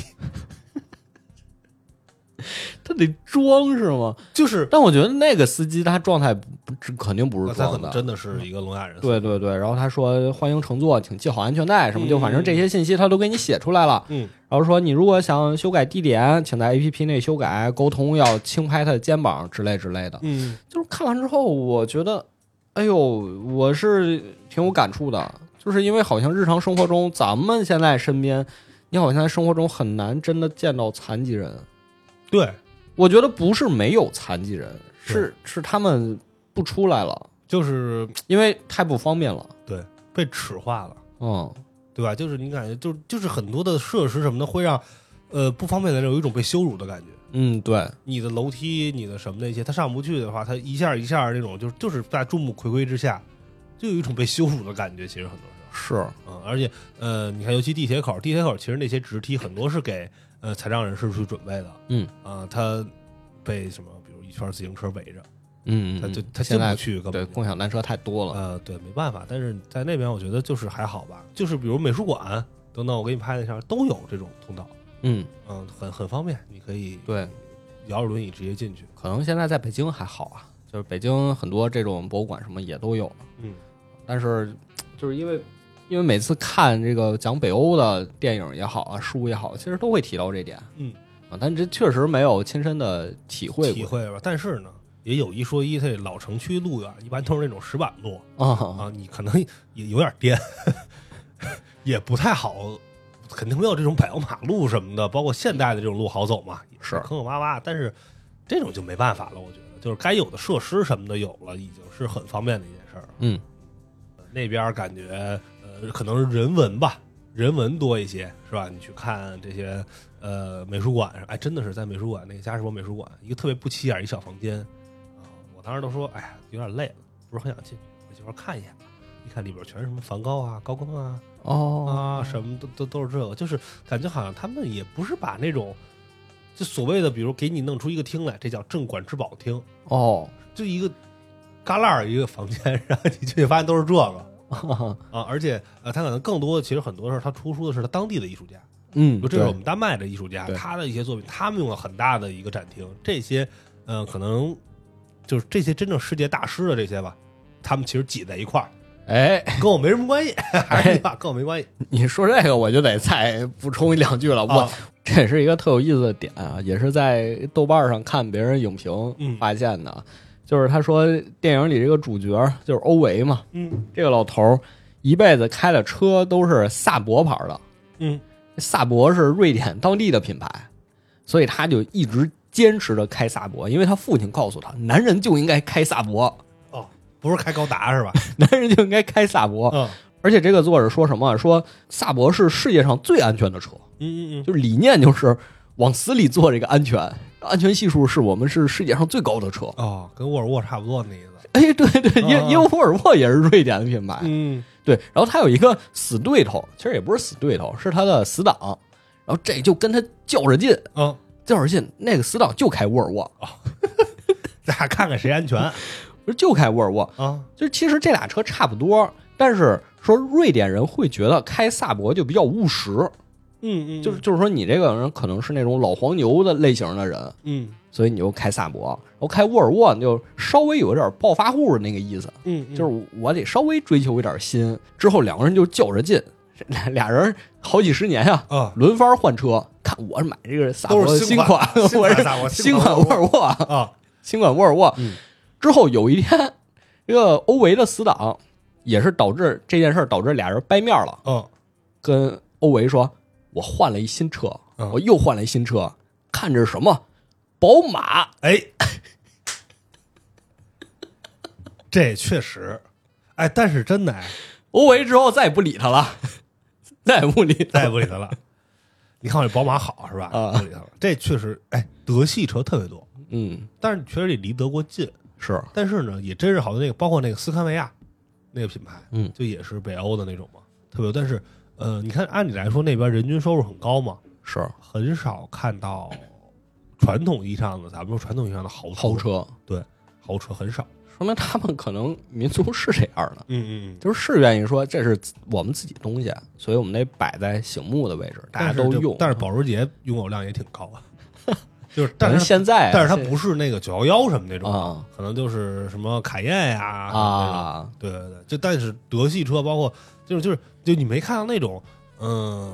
他得装是吗？ 就是， 但我觉得那个司机他状态不肯定不是装的， 他可能真的是一个聋哑人。 对对对，然后他说欢迎乘坐，请系好安全带什么，就反正这些信息他都给你写出来了。 嗯， 然后说你如果想修改地点，请在 A P P 内修改，沟通要轻拍他的肩膀之类之类的。 嗯， 就是看完之后，我觉得，哎呦，我是挺有感触的，就是因为好像日常生活中，咱们现在身边，你好像在生活中很难真的见到残疾人。 对。 我觉得不是没有残疾人，是是他们不出来了， 就是因为太不方便了。 对，被耻化了， 嗯， 对吧？就是你感觉就就是很多的设施什么的会让呃不方便的人有一种被羞辱的感觉。 嗯，对， 你的楼梯、你的什么那些，他上不去的话，他一下一下那种，就就是在众目睽睽之下，就有一种被羞辱的感觉。其实很多时候是， 嗯，而且呃，你看，尤其地铁口，地铁口其实那些直梯很多是给。呃，残障人士去准备的， 嗯啊、呃，他被什么，比如一圈自行车围着， 嗯， 他就他进不去， 对，共享单车太多了， 呃，对，没办法。但是在那边，我觉得就是还好吧，就是比如美术馆等等，我给你拍那上都有这种通道， 嗯嗯，很很方便，你可以对摇着轮椅直接进去。 可能现在在北京还好啊，就是北京很多这种博物馆什么也都有了， 嗯， 但是就是因为。因为每次看这个讲北欧的电影也好啊，书也好，其实都会提到这点， 嗯啊，但这确实没有亲身的体会过体会吧。但是呢，也有一说一，它这老城区路啊，一般都是那种石板路啊啊，你可能也有点颠，也不太好，肯定没有这种柏油马路什么的，包括现代的这种路好走嘛， 是坑坑洼洼。但是这种就没办法了，我觉得就是该有的设施什么的有了，已经是很方便的一件事儿。 嗯， 那边感觉。可能是人文吧，人文多一些，是吧？你去看这些呃美术馆，哎，真的是在美术馆那个嘉士伯美术馆，一个特别不起眼一小房间啊、呃，我当时都说，哎呀，有点累了，不是很想进去，我一会儿看一眼吧。一看里边全是什么梵高啊、高更啊， 哦啊，什么都都都是这个，就是感觉好像他们也不是把那种就所谓的，比如给你弄出一个厅来，这叫镇馆之宝厅哦， 就一个旮旯一个房间，然后你进去发现都是这个。啊，而且呃，他可能更多的，其实很多时候他出书的是他当地的艺术家， 嗯， 这是我们丹麦的艺术家，他的一些作品，他们用了很大的一个展厅，这些嗯、呃，可能就是这些真正世界大师的这些吧，他们其实挤在一块儿， 哎， 跟我没什么关系，还是那话，跟我没关系。 你说这个我就得再补充两句了，我、啊、这也是一个特有意思的点啊，也是在豆瓣上看别人影评发现的。嗯，就是他说电影里这个主角就是欧维嘛， 嗯， 这个老头一辈子开的车都是萨博牌的， 嗯， 萨博是瑞典当地的品牌，所以他就一直坚持着开萨博，因为他父亲告诉他，男人就应该开萨博， 哦，不是开高达是吧？ 男人就应该开萨博， 嗯， 而且这个作者说什么？说萨博是世界上最安全的车， 嗯嗯嗯， 就是理念就是往死里做这个安全。安全系数是我们是世界上最高的车哦，跟沃尔沃差不多那意思。 哎，对对，因、哦、因为沃尔沃也是瑞典的品牌， 嗯， 对。然后他有一个死对头，其实也不是死对头，是他的死党。然后这就跟他较着劲， 嗯， 较着劲。那个死党就开沃尔沃， 哦，咱俩看看谁安全， 不是就开沃尔沃啊？ 就是其实这俩车差不多，但是说瑞典人会觉得开萨博就比较务实。 嗯嗯， 就是就是说，你这个人可能是那种老黄牛的类型的人， 嗯， 所以你就开萨博，然后开沃尔沃，你就稍微有点暴发户的那个意思， 嗯，嗯就是我得稍微追求一点新。之后两个人就较着劲，俩人好几十年呀、 啊，啊， 轮番换车，看我买这个萨博的新款， 我是新款沃尔沃啊， 新款沃尔沃。 嗯， 之后有一天，这个欧维的死党也是导致这件事导致俩人掰面了， 嗯， 跟欧维说。我换了一新车， 嗯、 我又换了一新车，看着是什么？宝马。 哎，这确实，哎，但是真的，哎， 欧维之后再也不理他了，再也不理他了， 再也不理他了。你看我这宝马好是吧？ 啊， 不理他了。这确实，哎，德系车特别多， 嗯， 但是确实也离德国近， 是。 但是呢，也真是好多那个，包括那个斯堪维亚那个品牌， 嗯， 就也是北欧的那种嘛，特别多。但是。呃，你看，按理来说那边人均收入很高嘛， 是很少看到传统意义上的，咱们说传统意义上的豪车， 豪车， 对， 豪车很少， 说明他们可能民族是这样的， 嗯嗯嗯， 就是是愿意说这是我们自己东西，所以我们得摆在醒目的位置，大家都用。 但是保时捷拥有量也挺高啊。就是，但是现在， 但是它不是那个九一一什么那种， 啊、 可能就是什么凯宴呀啊， 对对对，就但是德系车，包括就是就是就你没看到那种嗯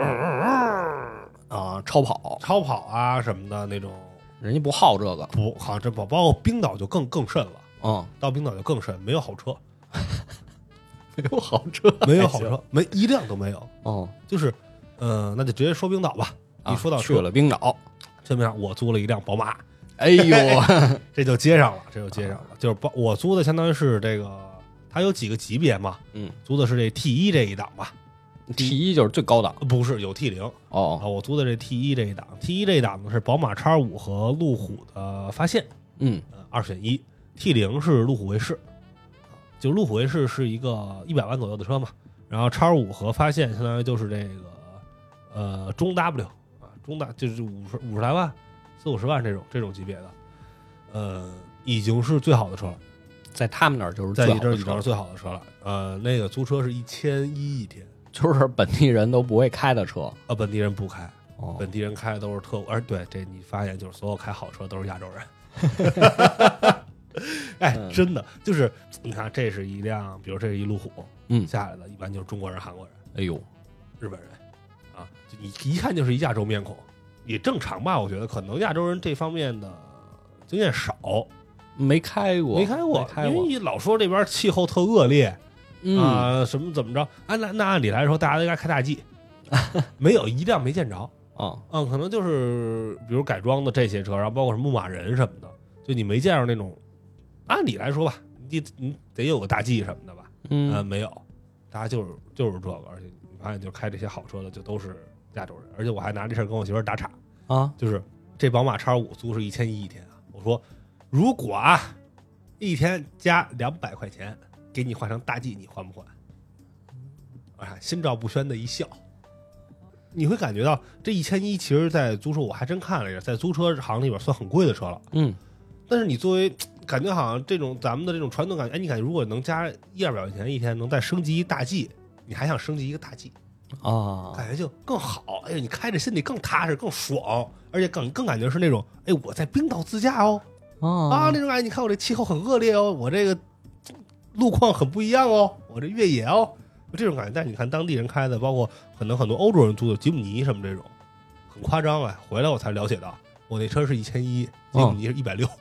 啊超跑超跑啊什么的那种， 人家不好这个， 不好像真不，包括冰岛就更更甚了， 嗯， 到冰岛就更甚，没有好车， 没有好车， 没有好车，没一辆都没有， 哦， 就是嗯、呃，那就直接说冰岛吧， 啊、 一说到去了冰岛。 这边我租了一辆宝马， 哎呦， 这就接上了，这就接上了，就是包我租的相当于是这个，它有几个级别嘛， 嗯， 租的是这 T 一这一档吧 ，T 一就是最高档， 不是有 T 零哦， 啊，我租的这 T 一这一档 ，T 一这一档呢是宝马 X 五和路虎的发现， 嗯， 二选一 ，T 零是路虎卫士，就路虎卫士是一个一百万左右的车嘛，然后 X 五和发现相当于就是这个呃中 W。中大就是五十五十来万，四五十万这种这种级别的，呃，已经是最好的车了， 在他们那儿就是在最好的车这已经是最好的车了。呃，那个租车是一千一一天， 就是本地人都不会开的车， 呃，本地人不开， 哦、 本地人开的都是特务，而对这你发现就是所有开好车都是亚洲人。哎， 嗯、 真的就是你看，这是一辆，比如这是一路虎， 嗯， 下来的一般就是中国人、韩国人， 哎呦， 日本人。啊，就你一看就是一亚洲面孔，也正常吧？我觉得可能亚洲人这方面的经验少， 没开过， 没开过， 没开过， 因为你老说这边气候特恶劣，啊、 嗯呃，什么怎么着？按那那按理来说，大家都应该开大 G， 没有一辆没见着啊， 嗯，可能就是比如改装的这些车，然后包括什么牧马人什么的，就你没见着那种，按理来说吧，你你得有个大 G 什么的吧？ 嗯， 呃，没有，大家就是就是这个，而且。发现就开这些好车的就都是亚洲人，而且我还拿这事跟我媳妇打岔啊， 就是这宝马 X 五租是一千一一天啊，我说如果啊一天加两百块钱给你换成大 G， 你换不换？啊，心照不宣的一笑。你会感觉到这一千一其实，在租车我还真看了一下，在租车行里边算很贵的车了， 嗯， 但是你作为感觉好像这种咱们的这种传统感觉，哎，你感觉如果能加一二百块钱一天，能再升级一大 G。你还想升级一个大 G 啊， 感觉就更好。哎呀，你开着心里更踏实、更爽，而且更更感觉是那种，哎，我在冰岛自驾哦， 啊啊，那种感觉。你看我这气候很恶劣哦，我这个路况很不一样哦，我这越野哦，这种感觉。但是你看当地人开的，包括可能很多欧洲人租的吉姆尼什么这种，很夸张啊。回来我才了解到，我那车是一千一，吉姆尼是一百六。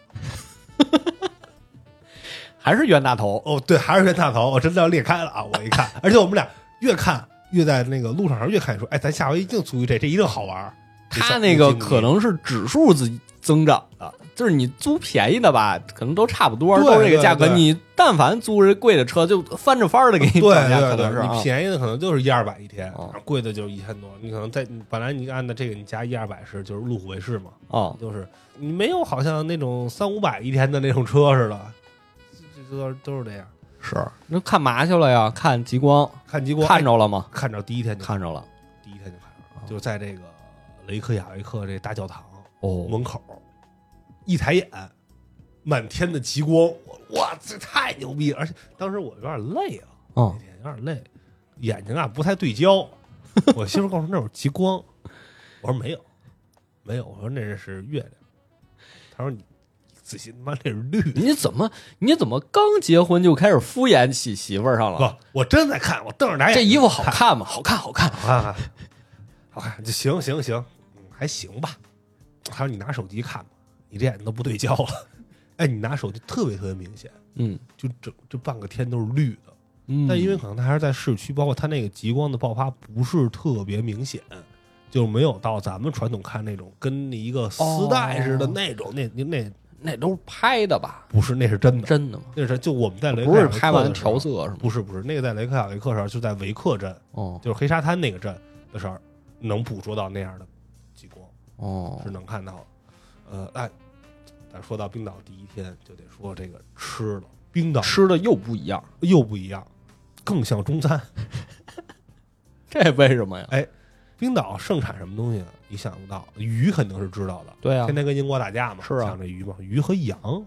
还是冤大头哦，对，还是冤大头，我真的要裂开了啊！我一看，而且我们俩越看越在那个路上上越看越说，哎，咱下回一定租一这，这一定好玩。 他那个可能是指数增增长的，就是你租便宜的吧，可能都差不多，都是这个价格。你但凡租这贵的车，就翻着番儿的给你涨价，可能是你便宜的可能就是一二百一天， 哦、 贵的就是一千多。你可能在本来你按的这个，你加一二百是就是路虎卫士嘛， 哦， 就是你没有好像那种三五百一天的那种车似的。都都是这样， 是那看嘛去了呀？看极光， 看极光， 看着了吗？ 看着第一天就看着了， 第一天就看着了，哦、就在这个雷克雅未克这大教堂哦门口，一抬眼，满天的极光，哇，这太牛逼了！而且当时我有点累了， 哦， 那天有点累，眼睛啊不太对焦。我媳妇告诉我那有极光，我说没有，没有，我说那是月亮。他说你。仔细他妈那是绿的， 你怎么你怎么刚结婚就开始敷衍起媳妇儿上了？ 不，我真在看，我瞪着俩眼。 这衣服好看吗？好看，好看， 好看，好看，就行行行，还行吧。他说你拿手机看吧，你这眼睛都不对焦了。哎，你拿手机特别特别明显， 嗯， 就整这半个天都是绿的。 嗯， 但因为可能它还是在市区，包括它那个极光的爆发不是特别明显。就没有到咱们传统看那种跟一个丝带似的那种，哦、那那。 那都是拍的吧？ 不是，那是真的， 真的吗？ 那是就我们在雷克不是拍完调色是吗？ 不是不是，那个在雷克雅未克上就在维克镇， 哦， 就是黑沙滩那个镇的时候，能捕捉到那样的极光， 哦， 是能看到的。 呃，哎，咱说到冰岛第一天，就得说这个吃了，冰岛吃的又不一样， 又不一样，更像中餐。 这为什么呀？ 哎，冰岛盛产什么东西啊？你想不到，鱼肯定是知道的， 对啊， 天天跟英国打架嘛， 是啊， 抢这鱼嘛，鱼和羊。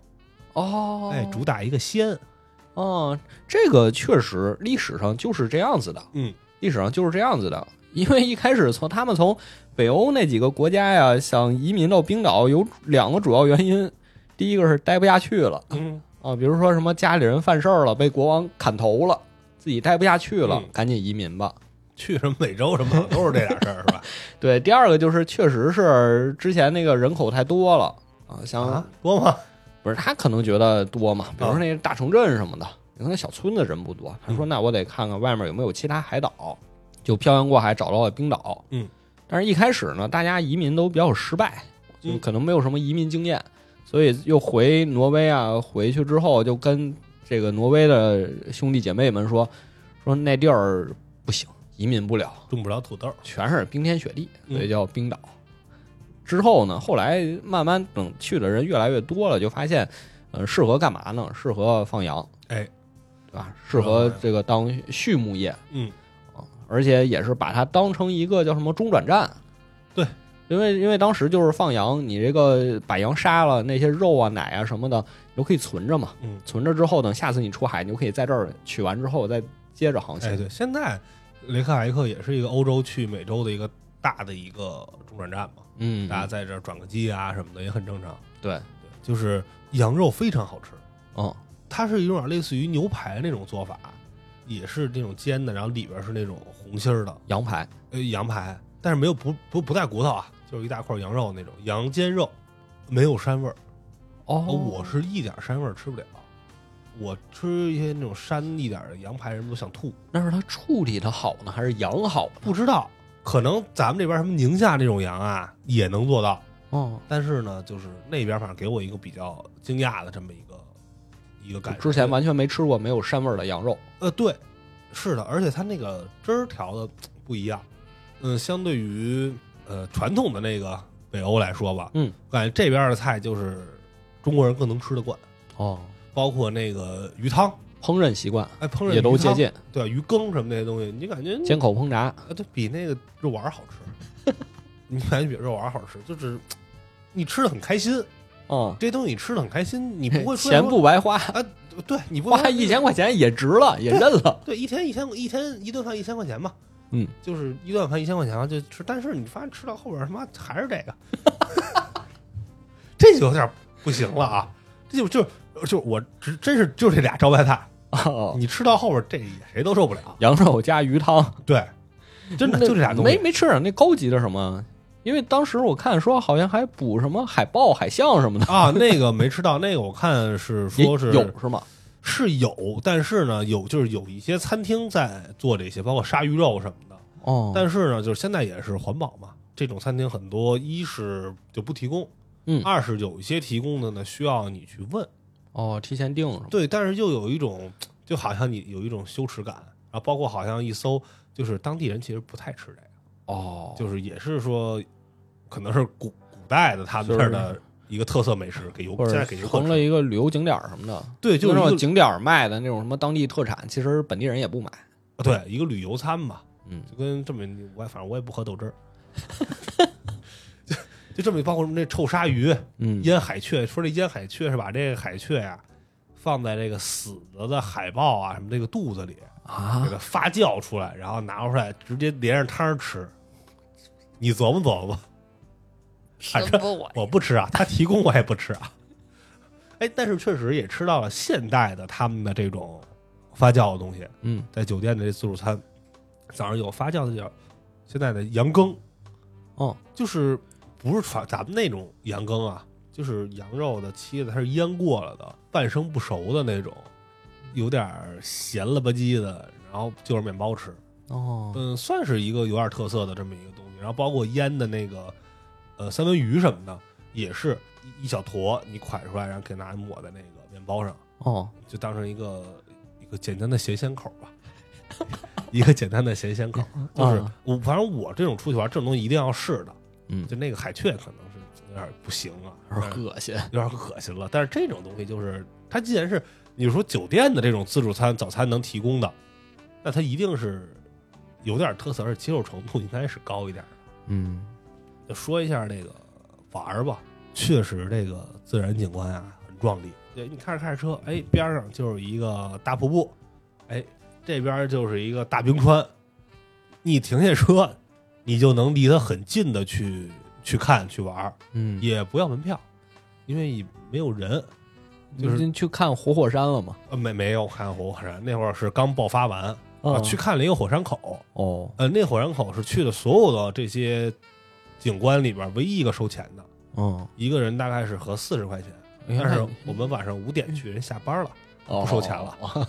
哦， 哎，主打一个鲜。 哦，这个确实历史上就是这样子的， 嗯， 历史上就是这样子的。因为一开始从他们从北欧那几个国家呀，想移民到冰岛，有两个主要原因。第一个是待不下去了， 嗯啊，比如说什么家里人犯事儿了，被国王砍头了，自己待不下去了， 嗯、 赶紧移民吧。 去什么美洲什么都是这点事儿，是吧？ 对，第二个就是确实是之前那个人口太多了啊，像、 啊、多吗？ 不是，他可能觉得多嘛，比如说那大城镇什么的，你看那小村子人不多，他说那我得看看外面有没有其他海岛，就漂洋过海找到了冰岛。 嗯， 但是一开始呢，大家移民都比较失败，就可能没有什么移民经验，所以又回挪威啊，回去之后就跟这个挪威的兄弟姐妹们说，说那地儿不行，移民不了， 种不了土豆， 全是冰天雪地，所以叫冰岛。嗯、之后呢，后来慢慢等去的人越来越多了，就发现，呃，适合干嘛呢？适合放羊， 哎， 对吧？适合这个当畜牧业， 嗯， 而且也是把它当成一个叫什么中转站， 对， 因为因为当时就是放羊，你这个把羊杀了，那些肉啊、奶啊什么的，都可以存着嘛， 嗯， 存着之后等下次你出海，你就可以在这儿取完之后再接着航行。 哎，对，现在雷克雅未克也是一个欧洲去美洲的一个大的一个中转站嘛， 嗯， 大家在这儿转个机啊什么的也很正常。 对， 对，就是羊肉非常好吃， 嗯， 它是有点类似于牛排那种做法，也是那种煎的，然后里边是那种红心儿的羊排， 呃，羊排，但是没有不不不带骨头啊，就是一大块羊肉那种羊肩肉，没有膻味儿。 哦， 我是一点膻味儿吃不了。我吃一些那种膻一点的羊排，人们都想吐。 那是它处理的好呢，还是羊好呢？ 不知道，可能咱们这边什么宁夏那种羊啊，也能做到。 哦， 但是呢，就是那边反正给我一个比较惊讶的这么一个一个感受。 之前完全没吃过没有膻味的羊肉。 呃，对，是的，而且它那个汁儿调的不一样。嗯，相对于呃传统的那个北欧来说吧， 嗯， 感觉这边的菜就是中国人更能吃得惯。 哦。 包括那个鱼汤烹饪习惯， 哎，烹饪也都接近， 对鱼羹什么那些东西，你感觉煎口烹炸， 啊，对比那个肉丸好吃，你感觉比肉丸好吃，就是你吃的很开心， 嗯， 这东西你吃的很开心，你不会钱不白花啊，对你不花一千块钱也值了，也认了， 对，一天一千一天一顿饭一千块钱嘛， 嗯， 就是一顿饭一千块钱就吃，但是你发现吃到后边他妈还是这个，这就有点不行了啊，这就就。就我只真是就这俩招牌菜， 哦， 你吃到后边这也谁都受不了。 羊肉加鱼汤， 对，真的就这俩东西。 没没吃点那高级的什么？因为当时我看说好像还补什么海豹、海象什么的啊，那个没吃到，那个我看是说是有是吗？ 是有，但是呢有就是有一些餐厅在做这些，包括鲨鱼肉什么的。 哦， 但是呢，就是现在也是环保嘛，这种餐厅很多，一是就不提供， 嗯， 二是有一些提供的呢需要你去问。 哦，提前订是吗？ 对，但是又有一种，就好像你有一种羞耻感，然后包括好像一搜，就是当地人其实不太吃这个， 哦， 就是也是说，可能是古古代的他们这儿的一个特色美食，给游现在给游客成了一个旅游景点什么的， 对，就是那种景点卖的那种什么当地特产，其实本地人也不买， 对，一个旅游餐嘛， 嗯， 就跟这么我反正我也不喝豆汁儿。就这么包括那臭鲨鱼， 嗯， 腌海雀，说这腌海雀是把这个海雀呀、啊、放在这个死了的海豹啊什么这个肚子里啊， 给它发酵出来，然后拿出来直接连着汤吃。你琢磨琢磨，反正我不吃啊，他提供我也不吃啊。哎，但是确实也吃到了现代的他们的这种发酵的东西。 嗯， 在酒店的这自助餐，早上有发酵的叫现在的羊羹， 哦， 就是不是传咱们那种羊羹啊，就是羊肉的妻子它是腌过了的，半生不熟的那种，有点咸了吧唧的，然后就是面包吃。 哦， 嗯，算是一个有点特色的这么一个东西。然后包括腌的那个呃三文鱼什么的，也是一小坨你蒯出来，然后给拿抹在那个面包上， 哦， 就当成一个一个简单的咸鲜口吧。一个简单的咸鲜口，就是我反正我这种出去玩，这种东西一定要试的。 嗯， 就那个海雀可能是有点不行啊， 有点恶心， 有点恶心了。但是这种东西就是它既然是你说酒店的这种自助餐早餐能提供的，那它一定是有点特色，而且接受程度应该是高一点的。 嗯， 就说一下这个玩儿吧，确实这个自然景观啊很壮丽。 你开着开着车，哎，边上就是一个大瀑布，哎，这边就是一个大冰川，你停下车，你就能离它很近的去去看去玩， 嗯， 也不要门票，因为没有人。就是去看活火山了吗？ 呃，没没有看活火山，那会儿是刚爆发完、 哦、 啊，去看了一个火山口。 哦， 呃，那火山口是去的所有的这些景观里边唯一一个收钱的。 哦， 一个人大概是合四十块钱，但是我们晚上五点去，人下班了， 哦、 不收钱了。哦、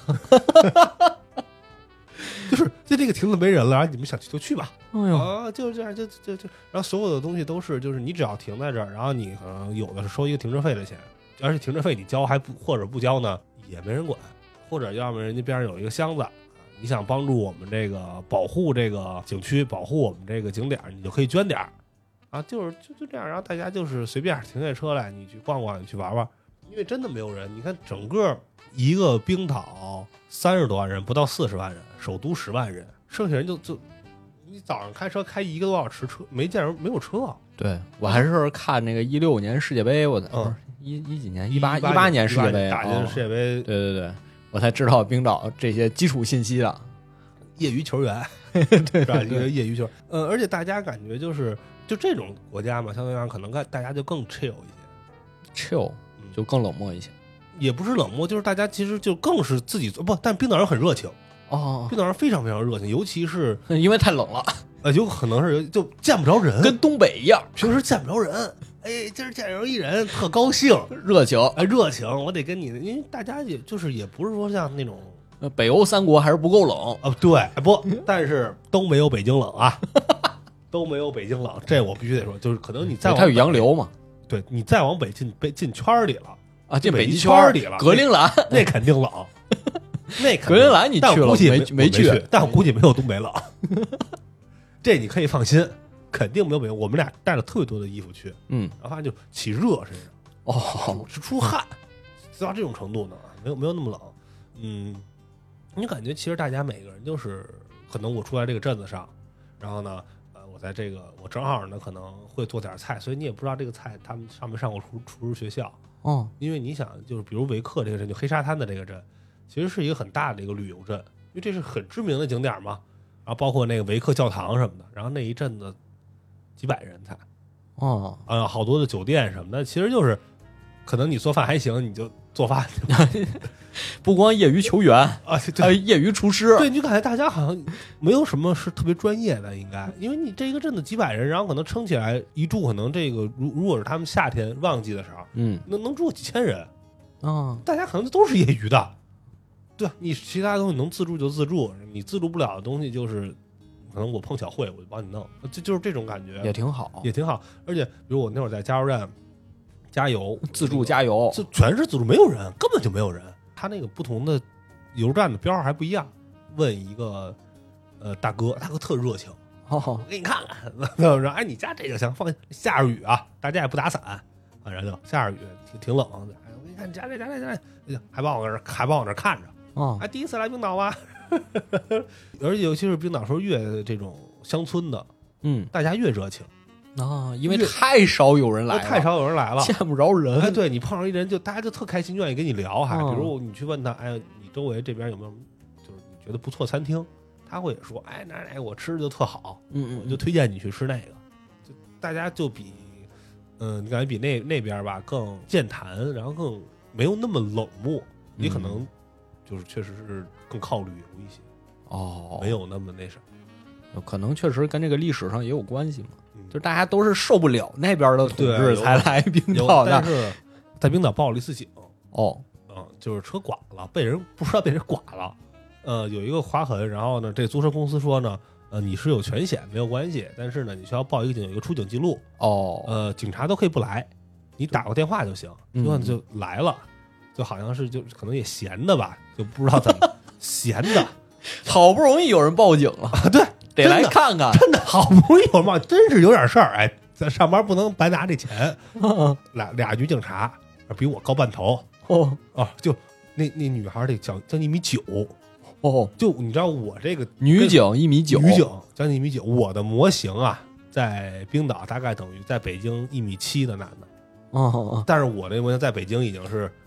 就是就这个亭子没人了，然后你们想去就去吧。 哎呦啊，就是这样，就就就，然后所有的东西都是，就是你只要停在这儿，然后你可能有的是收一个停车费的钱。而且停车费你交还不或者不交呢，也没人管，或者要么人家边上有一个箱子，你想帮助我们这个保护这个景区，保护我们这个景点，你就可以捐点啊，就是就就这样，然后大家就是随便停下车来，你去逛逛，你去玩玩，因为真的没有人。你看整个一个冰岛三十多万人，不到四十万人，首都十万人，剩下人就就你早上开车开一个多小时车，没见人，没有车。 对我还是看那个一六年世界杯，我的。 嗯一一几年，一八一八年世界杯， 打进世界杯、 哦，对对对，我才知道冰岛这些基础信息的。 业余球员， 对， 是吧？一个业余球员，呃，而且大家感觉就是就这种国家嘛，相对来讲可能大家就更 chill 一些 ，chill 就更冷漠一些， 也不是冷漠，就是大家其实就更是自己做不，但冰岛人很热情哦， 冰岛人非常非常热情，尤其是因为太冷了， 呃，有可能是就见不着人， 跟东北一样， 平时见不着人。哎，今儿见着一人特高兴， 热情， 哎，热情，我得跟你，因为大家也就是也不是说像那种， 北欧三国还是不够冷啊，对，不，但是都没有北京冷啊，都没有北京冷，这我必须得说，就是可能你再往它有洋流嘛， 对你再往北进北进圈里了啊，进北极圈里了， 格陵兰那肯定冷，那格陵兰你去了没没去，但我估计没有东北冷，这你可以放心。肯定没有北京，我们俩带了特别多的衣服去， 嗯， 然后发现就起热身上， 哦， 是出汗，到这种程度呢，没有没有那么冷，嗯，你感觉其实大家每个人就是可能我住在这个镇子上，然后呢，呃，我在这个我正好呢可能会做点菜，所以你也不知道这个菜他们上没上过厨厨师学校， 哦， 因为你想就是比如维克这个镇，就黑沙滩的这个镇，其实是一个很大的一个旅游镇，因为这是很知名的景点嘛，然后包括那个维克教堂什么的，然后那一阵子。几百人才， 哦， 啊，好多的酒店什么的，其实就是，可能你做饭还行，你就做饭， 不光业余球员啊， 还有业余厨师， 对，你就感觉大家好像没有什么是特别专业的，应该，因为你这个镇子几百人，然后可能撑起来一住，可能这个如如果是他们夏天旺季的时候， 嗯， 能能住几千人， 啊， 大家可能都是业余的，对你其他东西能自助就自助，你自助不了的东西就是。可能我碰巧会，我就帮你弄，就就是这种感觉， 也挺好， 也挺好。而且，比如我那会儿在加油站加油， 自助加油， 这全是自助，没有人，根本就没有人。他那个不同的油站的标号还不一样。问一个呃大哥，大哥特热情， 哦， 我给你看看，说哎，你家这个行，放下着雨啊，大家也不打伞啊，然后就下着雨，挺挺冷的。哎，我给你看，家这家这家这，还把我那还把我那看着， 哦， 哎，第一次来冰岛吧。而且尤其是冰岛时候越这种乡村的， 嗯， 大家越热情啊，因为太少有人来了， 太少有人来了， 见不着人。 哎，对你碰上一人，就大家就特开心，愿意跟你聊，还、嗯、比如你去问他，哎，你周围这边有没有就是你觉得不错餐厅，他会说，哎，哪哪我吃的就特好， 嗯嗯， 我就推荐你去吃那个，就大家就比，嗯，你感觉比那那边吧更健谈，然后更没有那么冷漠，你可能就是确实是更靠旅游一些。 哦， 没有那么那什么，可能确实跟这个历史上也有关系嘛。嗯、就是大家都是受不了那边的统治才来冰岛的。 但是在冰岛报了一次警， 哦， 嗯，就是车剐了，被人不知道被人剐了，呃，有一个划痕。然后呢，这租车公司说呢，呃，你是有全险没有关系，但是呢，你需要报一个警，有一个出警记录。 哦， 呃，警察都可以不来，你打个电话就行。 嗯、 就就来了，就好像是就可能也闲的吧，就不知道怎么闲的。 好不容易有人报警了， 啊、对， 得来看看， 真的好不容易有人报，真是有点事儿。哎，咱上班不能白拿这钱。俩俩女警察比我高半头， 哦哦，就那那女孩得将将近一米九， 哦， 就你知道我这个女警一米九， 女警将近一米九，我的模型啊，在冰岛大概等于在北京一米七的男的。 哦， 但是我这模型在北京已经是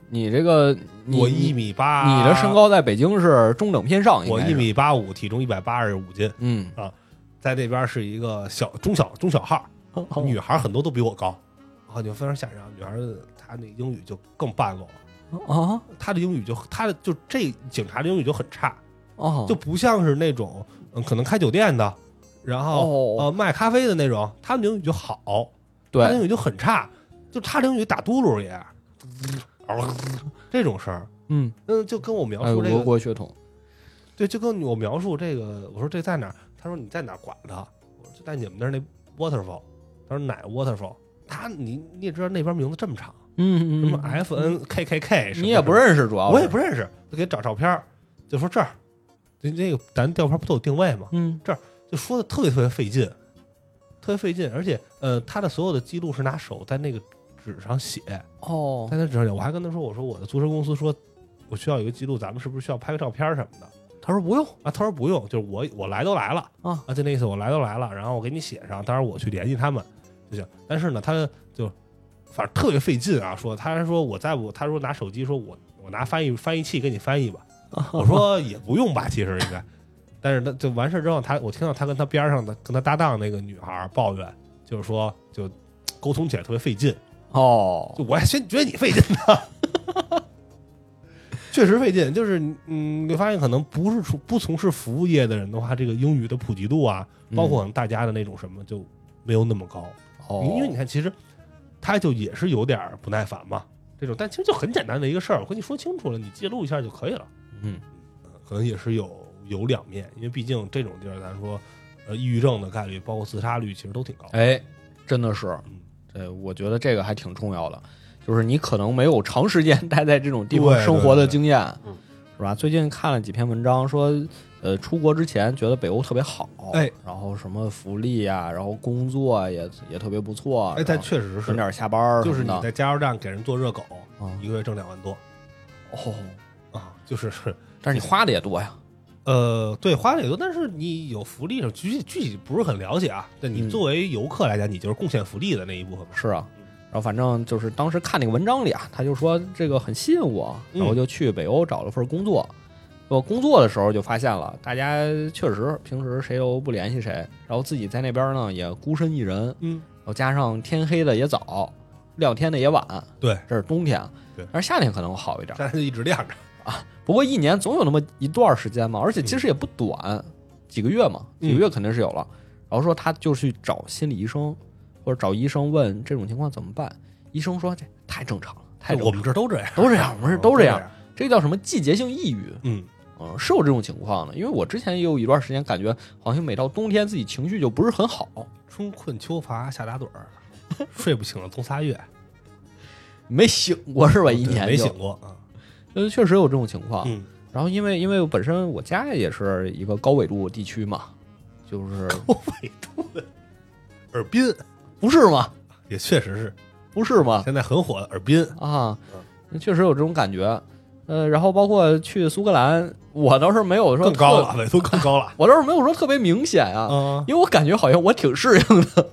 你这个你我一米八， 你的身高在北京是中等偏上， 我一米八五，体重一百八十五斤。 嗯啊，在那边是一个小中小中小号， 哦、 女孩很多都比我高，啊，就非常吓人。女孩她那英语就更半喽啊， 她的英语就她的就这警察的英语就很差哦， 就不像是那种嗯可能开酒店的，然后、哦、呃卖咖啡的那种，他们英语就好， 对， 他英语就很差，就他英语打嘟噜也。这种事儿， 嗯嗯，就跟我描述这个俄国血统， 对，就跟我描述这个，我说这在哪儿？他说你在哪儿管的？我说就在你们那儿那 waterfall。他说哪 waterfall？ 他你你也知道那边名字这么长， 嗯嗯， 什么 F N K K K， 你也不认识，主要我也不认识，就给找照片，就说这儿，这这个咱调片不都有定位吗？ 嗯， 这儿就说的特别特别费劲，特别费劲，而且呃，他的所有的记录是拿手在那个纸上写哦， 在那纸上写。我还跟他说，我说我的租车公司说，我需要有一个记录，咱们是不是需要拍个照片什么的？他说不用啊，他说不用，就是我我来都来了啊，啊就那意思，我来都来了，然后我给你写上，当然我去联系他们就行。但是呢，他就反正特别费劲啊，说他说我再不，他说拿手机说我我拿翻译翻译器给你翻译吧，我说也不用吧，其实应该。但是他就完事之后，他我听到他跟他边上的跟他搭档那个女孩抱怨，就是说就沟通起来特别费劲哦， 就我还先觉得你费劲呢。确实费劲，就是嗯，你发现可能不是从不从事服务业的人的话，这个英语的普及度啊，包括可能大家的那种什么就没有那么高。 哦， 因为你看，其实他就也是有点不耐烦嘛，这种，但其实就很简单的一个事儿，我跟你说清楚了，你记录一下就可以了。 嗯， 可能也是有有两面，因为毕竟这种地儿，咱说，呃，抑郁症的概率，包括自杀率，其实都挺高。 哎，真的是， 嗯， 对，我觉得这个还挺重要的。就是你可能没有长时间待在这种地方生活的经验， 对对对对是吧？最近看了几篇文章，说，呃，出国之前觉得北欧特别好， 哎， 然后什么福利呀、啊，然后工作也也特别不错， 哎，但确实是准点下班， 就是你在加油站给人做热狗， 啊、 一个月挣两万多， 哦， 啊，就是， 但是你花的也多呀。 呃，对，花的也多，但是你有福利上具体具体不是很了解啊。但你作为游客来讲，嗯、你就是贡献福利的那一部分。 是啊。然后反正就是当时看那个文章里啊，他就说这个很吸引我，然后就去北欧找了份工作。我、嗯、工作的时候就发现了，大家确实平时谁都不联系谁，然后自己在那边呢也孤身一人， 嗯， 然后加上天黑的也早，亮天的也晚， 对， 这是冬天， 对， 但是夏天可能好一点， 夏天就一直亮着啊。不过一年总有那么一段时间嘛，而且其实也不短，嗯、几个月嘛，几个月肯定是有了。嗯、然后说他就去找心理医生。或者找医生问这种情况怎么办？医生说这太正常了，太正常了， 我们这都这样， 都这样，我们这都这样。 样这叫什么季节性抑郁？ 嗯嗯、呃，是有这种情况的。因为我之前也有一段时间感觉好像每到冬天自己情绪就不是很好， 春困秋乏夏打盹儿，睡不醒了冬仨月， 没醒过是吧？一年没醒过啊， 呃，确实有这种情况。 嗯， 然后因为因为我本身我家也是一个高纬度地区嘛，就是高纬度的尔滨， 不是吗？ 也确实是， 不是吗？ 现在很火的尔滨啊，确实有这种感觉。呃，然后包括去苏格兰，我倒是没有说更高了，纬度更高了， 我倒是没有说特别明显啊， 嗯、 因为我感觉好像我挺适应的，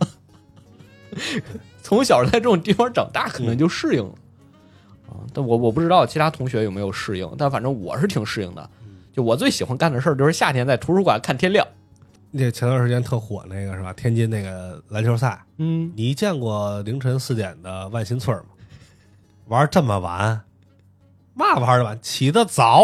从小在这种地方长大，可能就适应了、嗯、啊。但我我不知道其他同学有没有适应，但反正我是挺适应的。就我最喜欢干的事儿就是夏天在图书馆看天亮。 那前段时间特火那个是吧？天津那个篮球赛， 嗯， 你见过凌晨四点的万新村吗？玩这么晚，嘛玩的晚？起得早，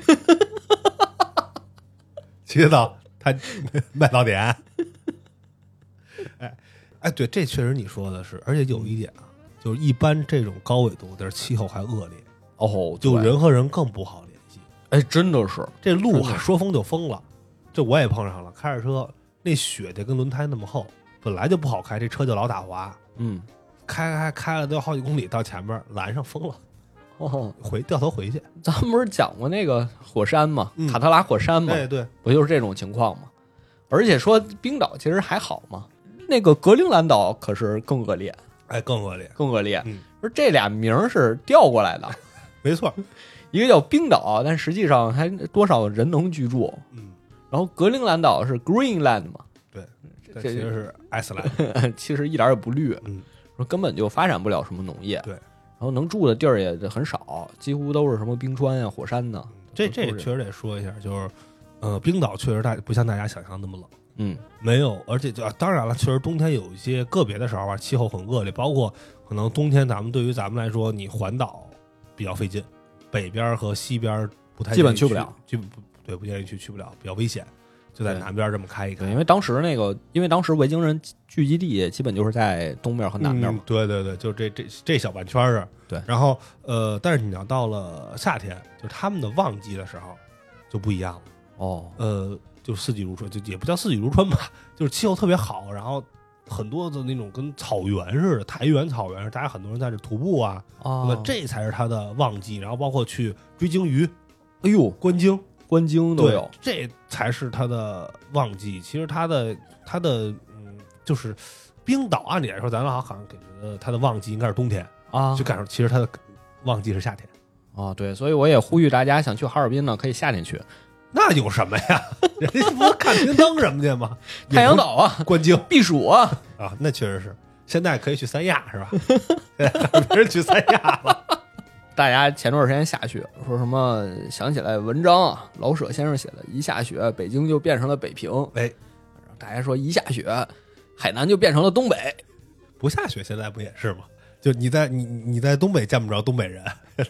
起得早，他卖早点。哎哎，对，这确实你说的是，而且有一点啊，就是一般这种高纬度的气候还恶劣哦， 就人和人更不好联系。 哎，真的是， 这路还说封就封了。这我也碰上了，开着车那雪就跟轮胎那么厚，本来就不好开，这车就老打滑。 嗯， 开开开了都要好几公里，到前面拦上封了， 哦， 回掉头回去。 咱们不是讲过那个火山吗？ 嗯、 卡特拉火山吗？ 对对， 不就是这种情况吗？而且说冰岛其实还好嘛，那个格陵兰岛可是更恶劣， 哎，更恶劣， 更恶劣。 嗯， 说这俩名是调过来的， 没错， 一个叫冰岛，但实际上还多少人能居住。 嗯。 然后格陵兰岛是 Greenland 嘛， 对，这其实是艾斯兰， 其实一点也不绿， 嗯， 说根本就发展不了什么农业。 对， 然后能住的地儿也很少，几乎都是什么冰川呀、火山呢。 这这确实得说一下，就是呃，冰岛确实大不像大家想象那么冷。 嗯， 没有，而且就当然了，确实冬天有一些个别的时候啊，气候很恶劣，包括可能冬天咱们对于咱们来说，你环岛比较费劲，北边和西边不太基本去不了， 去不对不建议去，去不了，比较危险，就在南边这么开一开。 对，因为当时那个，因为当时维京人聚集地基本就是在东边和南边嘛。 嗯、对对对，就这这这小半圈儿。 对， 然后呃，但是你要到了夏天，就是他们的旺季的时候就不一样了。 哦， 呃。就四季如春，就也不叫四季如春吧，就是气候特别好，然后很多的那种跟草原似的，苔原草原，大家很多人在这徒步啊， 哦， 那么这才是它的旺季。然后包括去追鲸鱼， 哎呦， 观鲸、 观鲸都有， 这才是它的旺季。其实它的它的嗯，就是冰岛，按理来说，咱好像感觉它的旺季应该是冬天啊， 就感受其实它的旺季是夏天啊。对，所以我也呼吁大家想去哈尔滨呢，可以夏天去。 那有什么呀？人家不是看平灯什么去吗？ 太阳岛啊， 观鲸避暑啊啊，那确实是。现在可以去三亚是吧？现在别人去三亚了。 大家前段时间下雪，说什么想起来文章啊，老舍先生写的，一下雪，北京就变成了北平。 哎， 大家说一下雪，海南就变成了东北。 不下雪现在不也是吗？就你在你你在东北见不着东北人，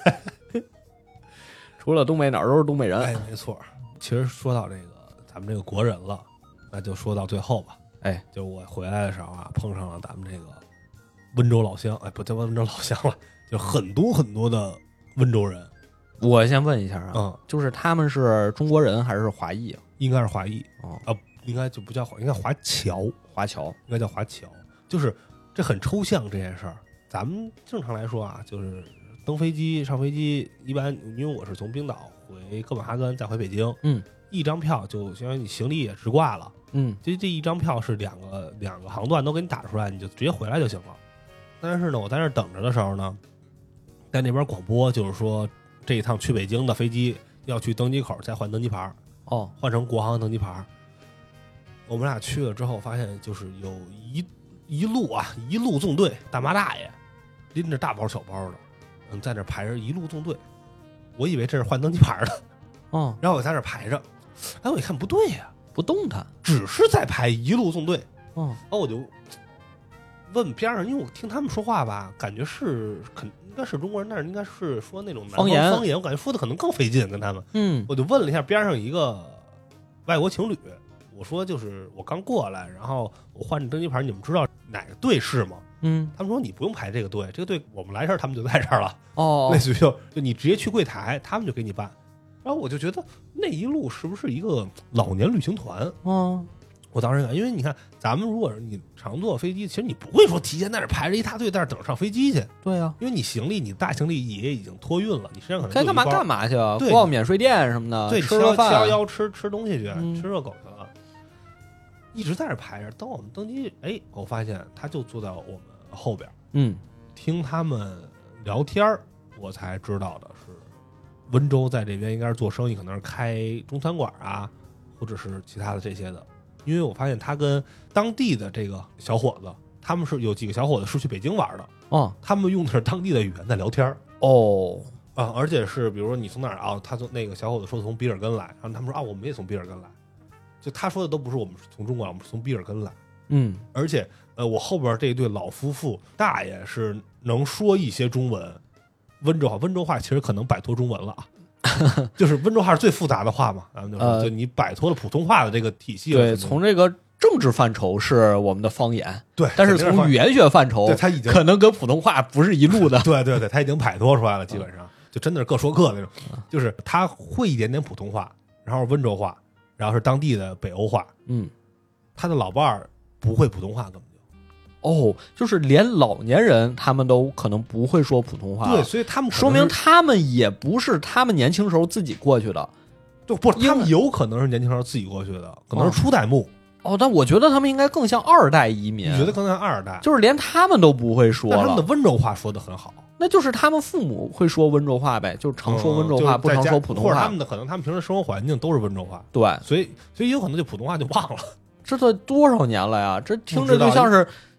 除了东北哪儿都是东北人。 哎，没错。其实说到这个咱们这个国人了，那就说到最后吧。 哎， 就我回来的时候啊，碰上了咱们这个温州老乡，哎，不叫温州老乡了，就很多很多的温州人。 我先问一下啊， 嗯， 就是他们是中国人还是华裔啊？ 应该是华裔哦， 啊，应该就不叫华，应该华侨， 华侨应该叫华侨。就是这很抽象这件事儿，咱们正常来说啊，就是登飞机上飞机，一般因为我是从冰岛回哥本哈根再回北京， 嗯， 一张票就相当于你行李也直挂了， 嗯， 这这一张票是两个两个航段都给你打出来，你就直接回来就行了。但是呢，我在那等着的时候呢，在那边广播就是说这一趟去北京的飞机要去登机口再换登机牌， 哦， 换成国航登机牌。我们俩去了之后，发现就是有一一路啊一路纵队，大妈大爷拎着大包小包的，嗯，在那排着一路纵队。我以为这是换登机牌的， 哦， 然后我在那排着，哎，我一看不对呀、啊， 不动弹， 只是在排一路纵队。 哦， 然后我就问边上，因为我听他们说话吧，感觉是肯应该是中国人，但是应该是说那种南方方言方言，我感觉说的可能更费劲跟他们。 嗯， 我就问了一下边上一个外国情侣，我说就是我刚过来，然后我换着登机牌，你们知道哪个队是吗？ 嗯， 他们说你不用排这个队，这个队我们来这儿，他们就在这儿了。 哦， 类似于就就你直接去柜台，他们就给你办。然后我就觉得那一路是不是一个老年旅行团？ 哦， 我当时想，因为你看咱们如果是你常坐飞机，其实你不会说提前在那排着一大队在那等上飞机去。 对啊， 因为你行李你大行李也已经托运了，你身上可能该干嘛干嘛去啊， 对， 逛免税店什么的， 对， 吃个饭， 七幺幺吃吃东西去， 嗯、 吃热狗去了，一直在那排着。等我们登机，哎，我发现他就坐在我们后边， 嗯， 听他们聊天我才知道的是，温州在这边应该是做生意，可能是开中餐馆啊，或者是其他的这些的。因为我发现他跟当地的这个小伙子，他们是有几个小伙子是去北京玩的， 哦， 他们用的是当地的语言在聊天哦啊，而且是比如说你从哪儿啊，他从那个小伙子说从比尔根来，然后他们说啊我们也从比尔根来，就他说的都不是我们从中国来，我们是从比尔根来， 嗯， 而且呃我后边这一对老夫妇大爷是能说一些中文，温州话，温州话其实可能摆脱中文了啊。就是温州话是最复杂的话嘛，咱们就说，呃、就你摆脱了普通话的这个体系了。 对，从这个政治范畴是我们的方言， 对， 但是从语言学范畴， 对，他已经可能跟普通话不是一路的。 对对对，他已经摆脱出来了，基本上就真的是各说各那种。就是他会一点点普通话，然后是温州话，然后是当地的北欧话。 嗯， 他的老伴儿不会普通话，根本就。 哦，就是连老年人他们都可能不会说普通话， 对，所以他们说明他们也不是他们年轻时候自己过去的， 就不，他们有可能是年轻时候自己过去的，可能是初代目。 哦，但我觉得他们应该更像二代移民。 你觉得更像二代？ 就是连他们都不会说了， 但他们的温州话说的很好， 那就是他们父母会说温州话呗，就常说温州话， 嗯、 不常说普通话。 或者他们的可能他们平时生活环境都是温州话， 对， 所以所以有可能就普通话就忘了。 这都多少年了呀？这听着就像是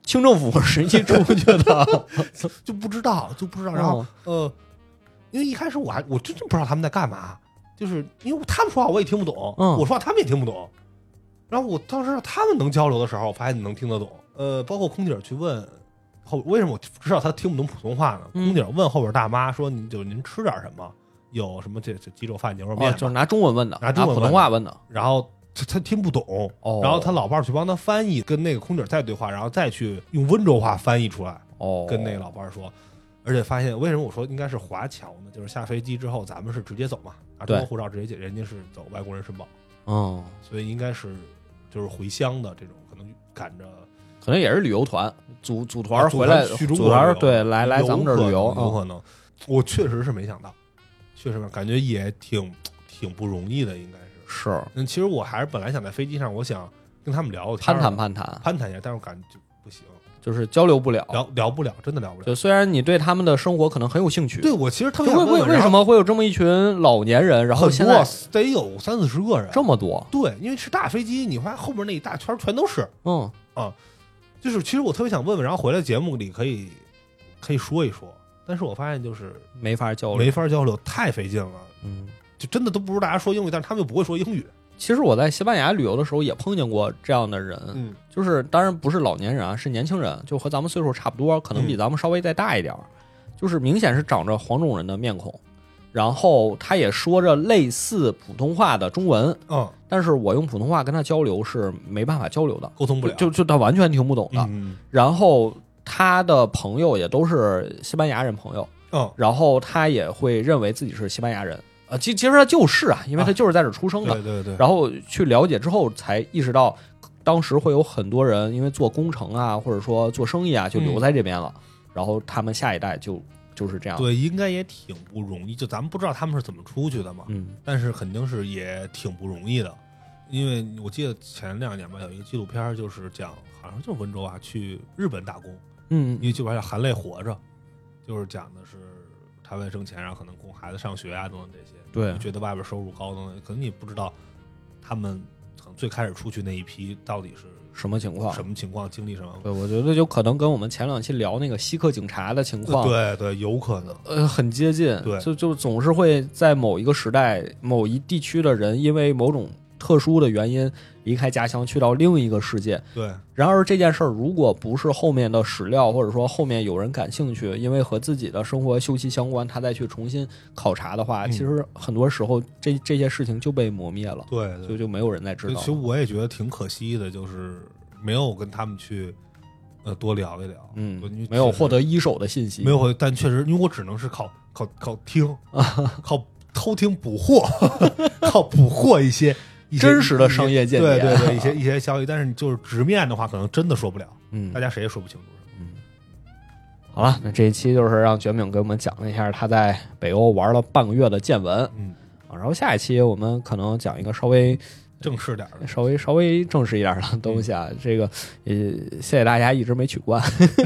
清政府谁去出去的？ 就不知道，就不知道。然后、哦、呃，因为一开始我还我真正不知道他们在干嘛，就是因为他们说话我也听不懂，嗯、我说话他们也听不懂。然后我当时他们能交流的时候，我发现你能听得懂。呃，包括空姐去问后，为什么我知道他听不懂普通话呢？空姐问后边大妈说：“您就您吃点什么？有什么这这鸡肉饭、牛肉面、哦？” 就是拿中文问的， 拿中文拿普通话问的。 然后他他听不懂，哦、然后他老伴儿去帮他翻译，跟那个空姐再对话，然后再去用温州话翻译出来。哦，跟那个老伴儿说。而且发现为什么我说应该是华侨呢？就是下飞机之后，咱们是直接走嘛，拿中国护照直接解，人家是走外国人申报。哦，所以应该是就是回乡的这种，可能赶着， 可能也是旅游团组组团回来，组团对来来咱们这儿旅游， 有可能。我确实是没想到，确实感觉也挺挺不容易的，应该是是。 嗯，其实我还是本来想在飞机上，我想跟他们聊攀谈攀谈攀谈一下，但是我感觉就不行。 就是交流不了， 聊聊不了，真的聊不了。 就虽然你对他们的生活可能很有兴趣， 对我其实特别想问问为什么会有这么一群老年人，然后现在得有三四十个人， 这么多。 对，因为是大飞机，你发现后面那一大圈全都是， 嗯啊，就是其实我特别想问问，然后回来节目里可以可以说一说，但是我发现就是没法交流， 没法交流，太费劲了。嗯，就真的都不如大家说英语，但是他们又不会说英语。 其实我在西班牙旅游的时候也碰见过这样的人， 嗯， 就是当然不是老年人啊，是年轻人，就和咱们岁数差不多，可能比咱们稍微再大一点，嗯、就是明显是长着黄种人的面孔，然后他也说着类似普通话的中文， 嗯， 但是我用普通话跟他交流是没办法交流的， 沟通不了， 就就他完全听不懂的。 嗯、 然后他的朋友也都是西班牙人朋友， 嗯， 然后他也会认为自己是西班牙人。呃，其其实他就是啊，因为他就是在这出生的， 啊、对对对。 然后去了解之后，才意识到，当时会有很多人因为做工程啊，或者说做生意啊，就留在这边了。嗯、然后他们下一代就就是这样。 对，应该也挺不容易。就咱们不知道他们是怎么出去的嘛， 嗯， 但是肯定是也挺不容易的。因为我记得前两年吧，有一个纪录片，就是讲好像就是温州啊，去日本打工， 嗯， 因为就叫含泪活着，就是讲的是他为了挣钱，然后可能供孩子上学啊等等这些。 对， 觉得外边收入高等等，可能你不知道他们可能最开始出去那一批到底是什么情况， 什么情况，经历什么。 对，我觉得就可能跟我们前两期聊那个稀客警察的情况， 对对，有可能， 呃，很接近。 对， 就就总是会在某一个时代、某一地区的人，因为某种特殊的原因离开家乡，去到另一个世界。 对。 然而这件事儿，如果不是后面的史料，或者说后面有人感兴趣，因为和自己的生活休戚相关，他再去重新考察的话， 嗯、 其实很多时候这这些事情就被磨灭了。 对， 就就没有人再知道。 其实我也觉得挺可惜的，就是没有跟他们去呃多聊一聊。 嗯，没有获得一手的信息， 没有，但确实，因为我只能是靠靠靠听，靠偷听捕获，靠捕获一些。 真实的商业间谍， 对对对，一些一些消息，但是你就是直面的话，可能真的说不了， 嗯， 大家谁也说不清楚。 嗯，好了，那这一期就是让卷饼给我们讲了一下他在北欧玩了半个月的见闻， 嗯， 啊，然后下一期我们可能讲一个稍微正式点的， 稍微稍微正式一点的东西啊，嗯、这个也谢谢大家一直没取关，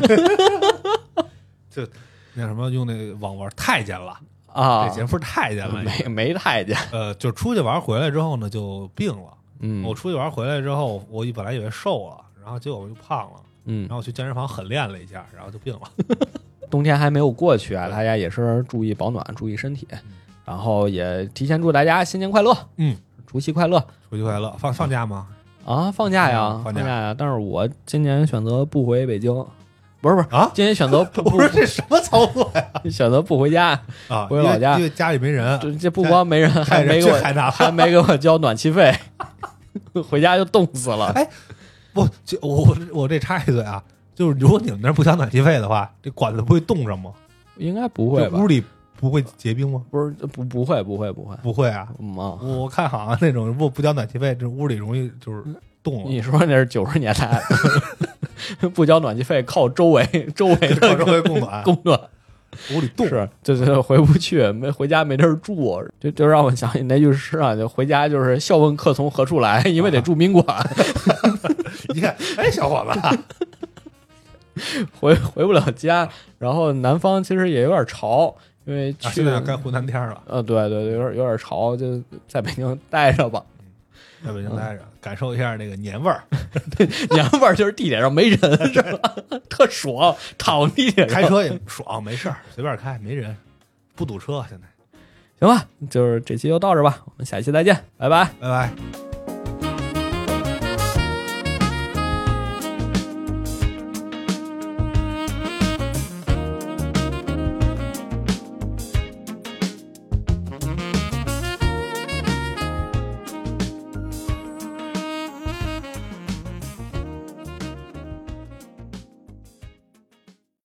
就那什么用那网玩太监了。 啊， 这节目太监了， 没没太监。 呃，就出去玩回来之后呢，就病了。 嗯， 我出去玩回来之后，我本来以为瘦了，然后结果我就胖了。 嗯， 然后去健身房狠练了一下，然后就病了。 冬天还没有过去啊，大家也是注意保暖，注意身体。嗯、然后也提前祝大家新年快乐。 嗯， 除夕快乐， 除夕快乐。放放假吗？ 啊，放假呀， 嗯、放假呀。但是我今年选择不回北京。不是不是啊！ 今天选择不不是这什么操作呀？ 选择不回家啊， 回老家， 因为家里没人。 这这不光没人，还没给我还没给我交暖气费，回家就冻死了。 哎，不，就我我这插一嘴啊，就是如果你们那儿不交暖气费的话，这管子不会冻上吗？ 应该不会吧？ 屋里不会结冰吗？ 不是，不不会不会不会不会啊！ 嗯啊， 我看好像那种不不交暖气费，这屋里容易就是冻了。 你说那是九十年代。不交暖气费，靠周围周围的周围供暖， 供暖， 屋里冻， 是就是回不去，没回家没地儿住，就就让我想起那句诗啊，就回家就是笑问客从何处来，因为得住宾馆。啊、 你看，哎，小伙子，回回不了家，然后南方其实也有点潮，因为去、 啊、现在该回南天了。 呃，对对对，有点有点潮，就在北京待着吧。 在北京待着，感受一下那个年味儿。 年味儿就是地铁上没人是吧？特爽，躺地铁上开车也爽，没事儿，随便开，没人，不堵车。现在行吧，就是这期就到这吧，我们下期再见，拜拜， 拜拜。